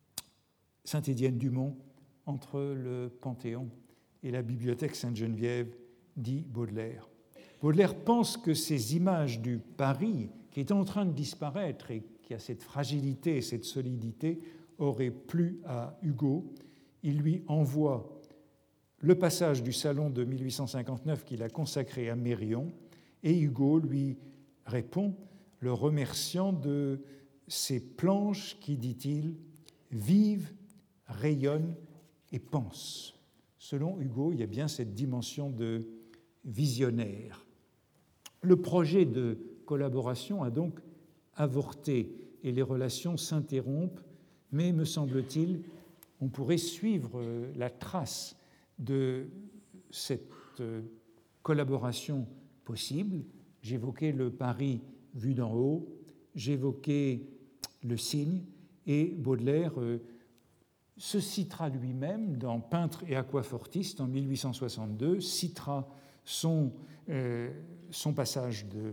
Saint-Étienne-du-Mont entre le Panthéon et la bibliothèque Sainte-Geneviève, dit Baudelaire. Baudelaire pense que ces images du Paris, qui est en train de disparaître et qui a cette fragilité et cette solidité, auraient plu à Hugo. Il lui envoie le passage du salon de mille huit cent cinquante-neuf qu'il a consacré à Mérion, et Hugo lui répond, le remerciant de ces planches qui, dit-il, vivent, rayonnent et pensent. Selon Hugo, il y a bien cette dimension de visionnaire. Le projet de collaboration a donc avorté et les relations s'interrompent, mais, me semble-t-il, on pourrait suivre la trace de cette collaboration possible. J'évoquais le Paris vu d'en haut, j'évoquais le cygne, et Baudelaire euh, se citera lui-même dans Peintre et aquafortiste en mille huit cent soixante-deux, citera son, euh, son passage de,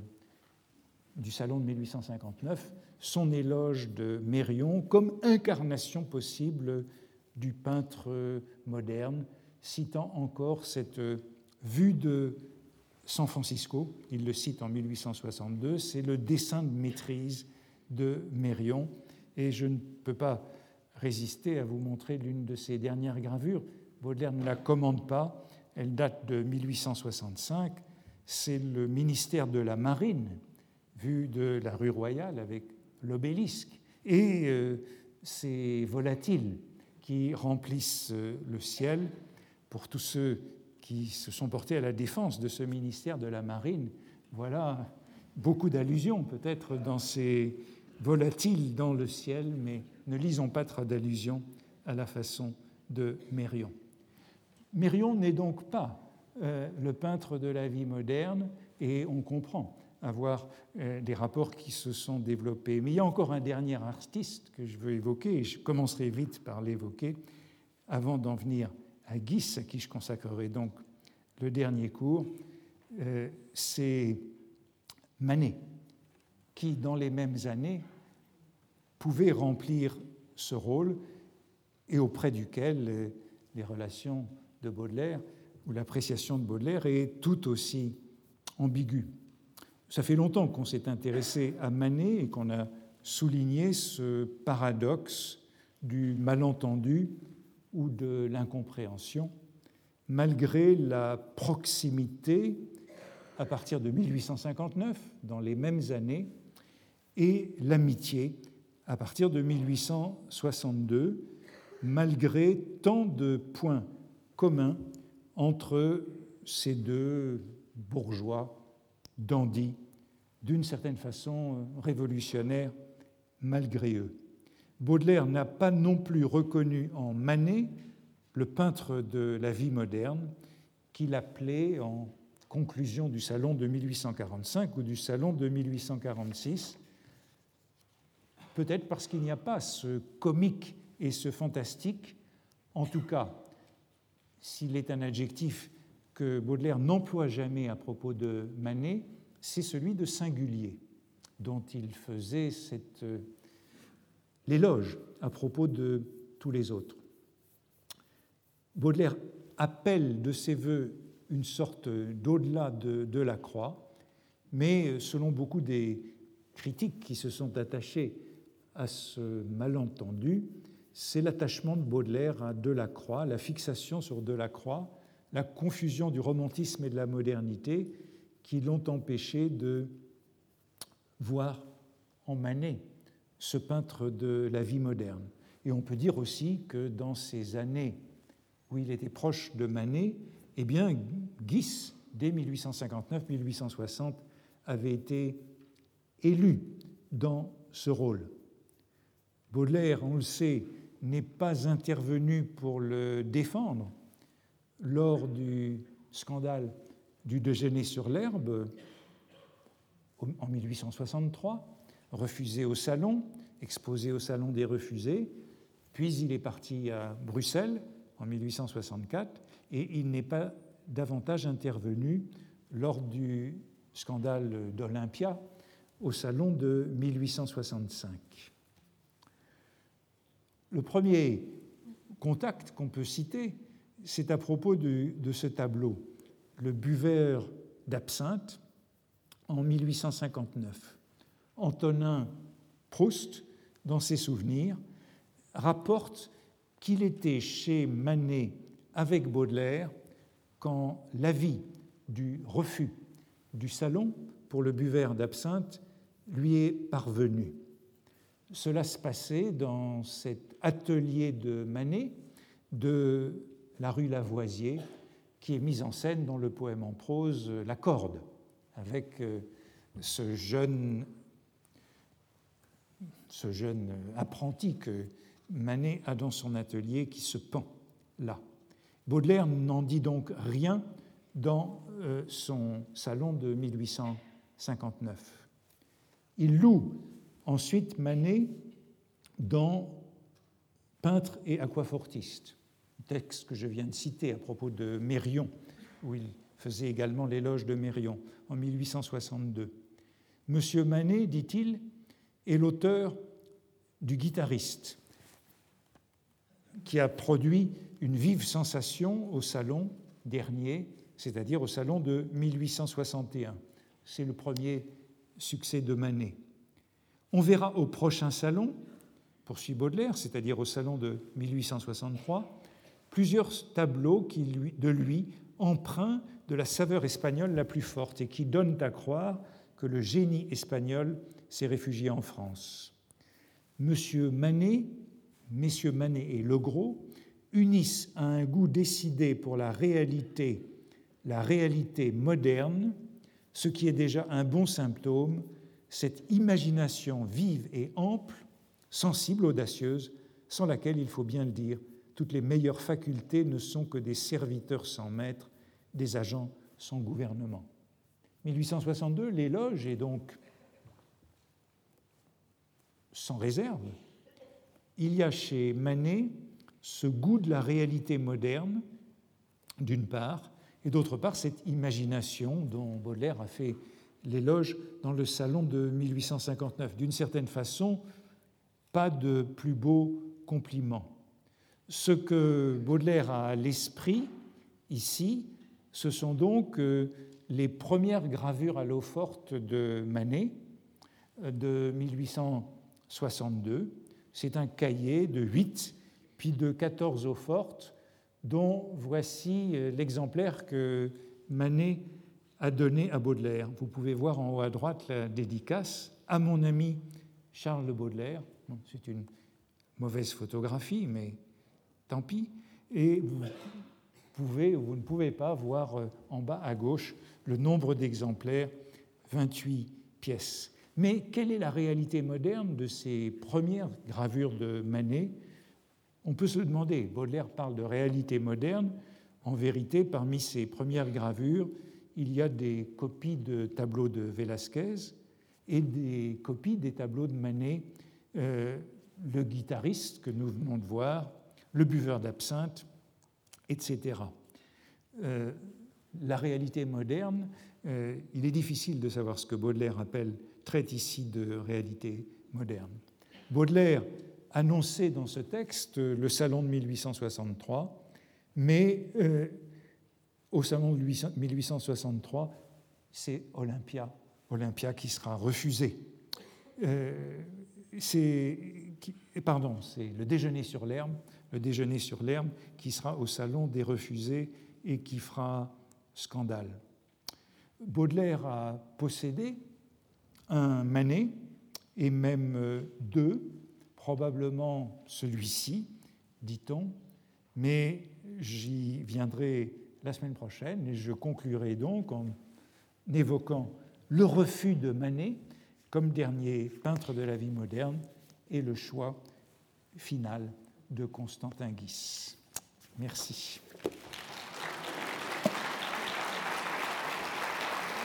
du salon de mille huit cent cinquante-neuf, son éloge de Mérion comme incarnation possible du peintre moderne, citant encore cette vue de San Francisco, il le cite en mille huit cent soixante-deux, c'est le dessin de maîtrise de Mérion, et je ne peux pas résister à vous montrer l'une de ses dernières gravures. Baudelaire ne la commande pas, elle date de mille huit cent soixante-cinq, c'est le ministère de la Marine, vu de la rue Royale avec l'obélisque, et euh, ces volatiles qui remplissent le ciel. Pour tous ceux qui se sont portés à la défense de ce ministère de la Marine, voilà beaucoup d'allusions peut-être dans ces volatiles dans le ciel, mais ne lisons pas trop d'allusions à la façon de Mérion. Mérion n'est donc pas euh, le peintre de la vie moderne, et on comprend avoir euh, des rapports qui se sont développés. Mais il y a encore un dernier artiste que je veux évoquer, et je commencerai vite par l'évoquer, avant d'en venir à Guis, à qui je consacrerai donc le dernier cours. Euh, c'est Manet, qui, dans les mêmes années, pouvait remplir ce rôle et auprès duquel euh, les relations de Baudelaire ou l'appréciation de Baudelaire est tout aussi ambigu. Ça fait longtemps qu'on s'est intéressé à Manet et qu'on a souligné ce paradoxe du malentendu ou de l'incompréhension, malgré la proximité à partir de mille huit cent cinquante-neuf, dans les mêmes années, et l'amitié à partir de mille huit cent soixante-deux, malgré tant de points communs entre ces deux bourgeois dandys, d'une certaine façon révolutionnaires malgré eux. Baudelaire n'a pas non plus reconnu en Manet le peintre de la vie moderne qu'il appelait en conclusion du salon de mille huit cent quarante-cinq ou du salon de mille huit cent quarante-six, peut-être parce qu'il n'y a pas ce comique et ce fantastique, en tout cas, s'il est un adjectif que Baudelaire n'emploie jamais à propos de Manet, c'est celui de singulier, dont il faisait cette, euh, l'éloge à propos de tous les autres. Baudelaire appelle de ses voeux une sorte d'au-delà de Delacroix, mais selon beaucoup des critiques qui se sont attachés à ce malentendu, c'est l'attachement de Baudelaire à Delacroix, la fixation sur Delacroix, la confusion du romantisme et de la modernité qui l'ont empêché de voir en Manet ce peintre de la vie moderne. Et on peut dire aussi que dans ces années où il était proche de Manet, eh bien, Guis, dès mille huit cent cinquante-neuf mille huit cent soixante, avait été élu dans ce rôle. Baudelaire, on le sait, n'est pas intervenu pour le défendre lors du scandale du déjeuner sur l'herbe en mille huit cent soixante-trois, refusé au Salon, exposé au Salon des refusés, puis il est parti à Bruxelles en mille huit cent soixante-quatre et il n'est pas davantage intervenu lors du scandale d'Olympia au Salon de mille huit cent soixante-cinq. Le premier contact qu'on peut citer, c'est à propos de, de ce tableau, Le buveur d'absinthe, en mille huit cent cinquante-neuf. Antonin Proust, dans ses souvenirs, rapporte qu'il était chez Manet avec Baudelaire quand l'avis du refus du Salon pour le buveur d'absinthe lui est parvenu. Cela se passait dans cet atelier de Manet de la rue Lavoisier, qui est mise en scène dans le poème en prose La Corde, avec ce jeune, ce jeune apprenti que Manet a dans son atelier qui se pend là. Baudelaire n'en dit donc rien dans son salon de mille huit cent cinquante-neuf. Il loue ensuite Manet dans Peintre et aquafortiste, texte que je viens de citer à propos de Mérion, où il faisait également l'éloge de Mérion en mille huit cent soixante-deux. Monsieur Manet, dit-il, est l'auteur du Guitariste, qui a produit une vive sensation au salon dernier, c'est-à-dire au salon de mille huit cent soixante et un. C'est le premier succès de Manet. On verra au prochain salon, poursuit Baudelaire, c'est-à-dire au salon de mille huit cent soixante-trois, plusieurs tableaux qui, lui, de lui empreints de la saveur espagnole la plus forte et qui donnent à croire que le génie espagnol s'est réfugié en France. Monsieur Manet, messieurs Manet et Legros unissent à un goût décidé pour la réalité, la réalité moderne, ce qui est déjà un bon symptôme, cette imagination vive et ample, sensible, audacieuse, sans laquelle, il faut bien le dire, toutes les meilleures facultés ne sont que des serviteurs sans maître, des agents sans gouvernement. mille huit cent soixante-deux, l'éloge est donc sans réserve. Il y a chez Manet ce goût de la réalité moderne, d'une part, et d'autre part, cette imagination dont Baudelaire a fait l'éloge dans le salon de mille huit cent cinquante-neuf. D'une certaine façon, pas de plus beau compliment. Ce que Baudelaire a à l'esprit, ici, ce sont donc les premières gravures à l'eau forte de Manet de mille huit cent soixante-deux. C'est un cahier de huit, puis de quatorze eaux fortes, dont voici l'exemplaire que Manet a donné à Baudelaire. Vous pouvez voir en haut à droite la dédicace à mon ami Charles Baudelaire. C'est une mauvaise photographie, mais tant pis. Et vous pouvez ou vous ne pouvez pas voir en bas à gauche le nombre d'exemplaires, vingt-huit pièces. Mais quelle est la réalité moderne de ces premières gravures de Manet? On peut se demander. Baudelaire parle de réalité moderne. En vérité, parmi ces premières gravures, il y a des copies de tableaux de Velázquez et des copies des tableaux de Manet, euh, le guitariste que nous venons de voir, le buveur d'absinthe, et cetera. Euh, la réalité moderne, euh, il est difficile de savoir ce que Baudelaire appelle, traite ici de réalité moderne. Baudelaire annonçait dans ce texte le salon de mille huit cent soixante-trois, mais euh, au salon de mille huit cent soixante-trois, c'est Olympia, Olympia qui sera refusé. Euh, c'est, pardon, c'est le déjeuner sur l'herbe, le déjeuner sur l'herbe qui sera au salon des refusés et qui fera scandale. Baudelaire a possédé un Manet, et même deux, probablement celui-ci, dit-on, mais j'y viendrai la semaine prochaine et je conclurai donc en évoquant le refus de Manet comme dernier peintre de la vie moderne et le choix final de Constantin Guis. Merci.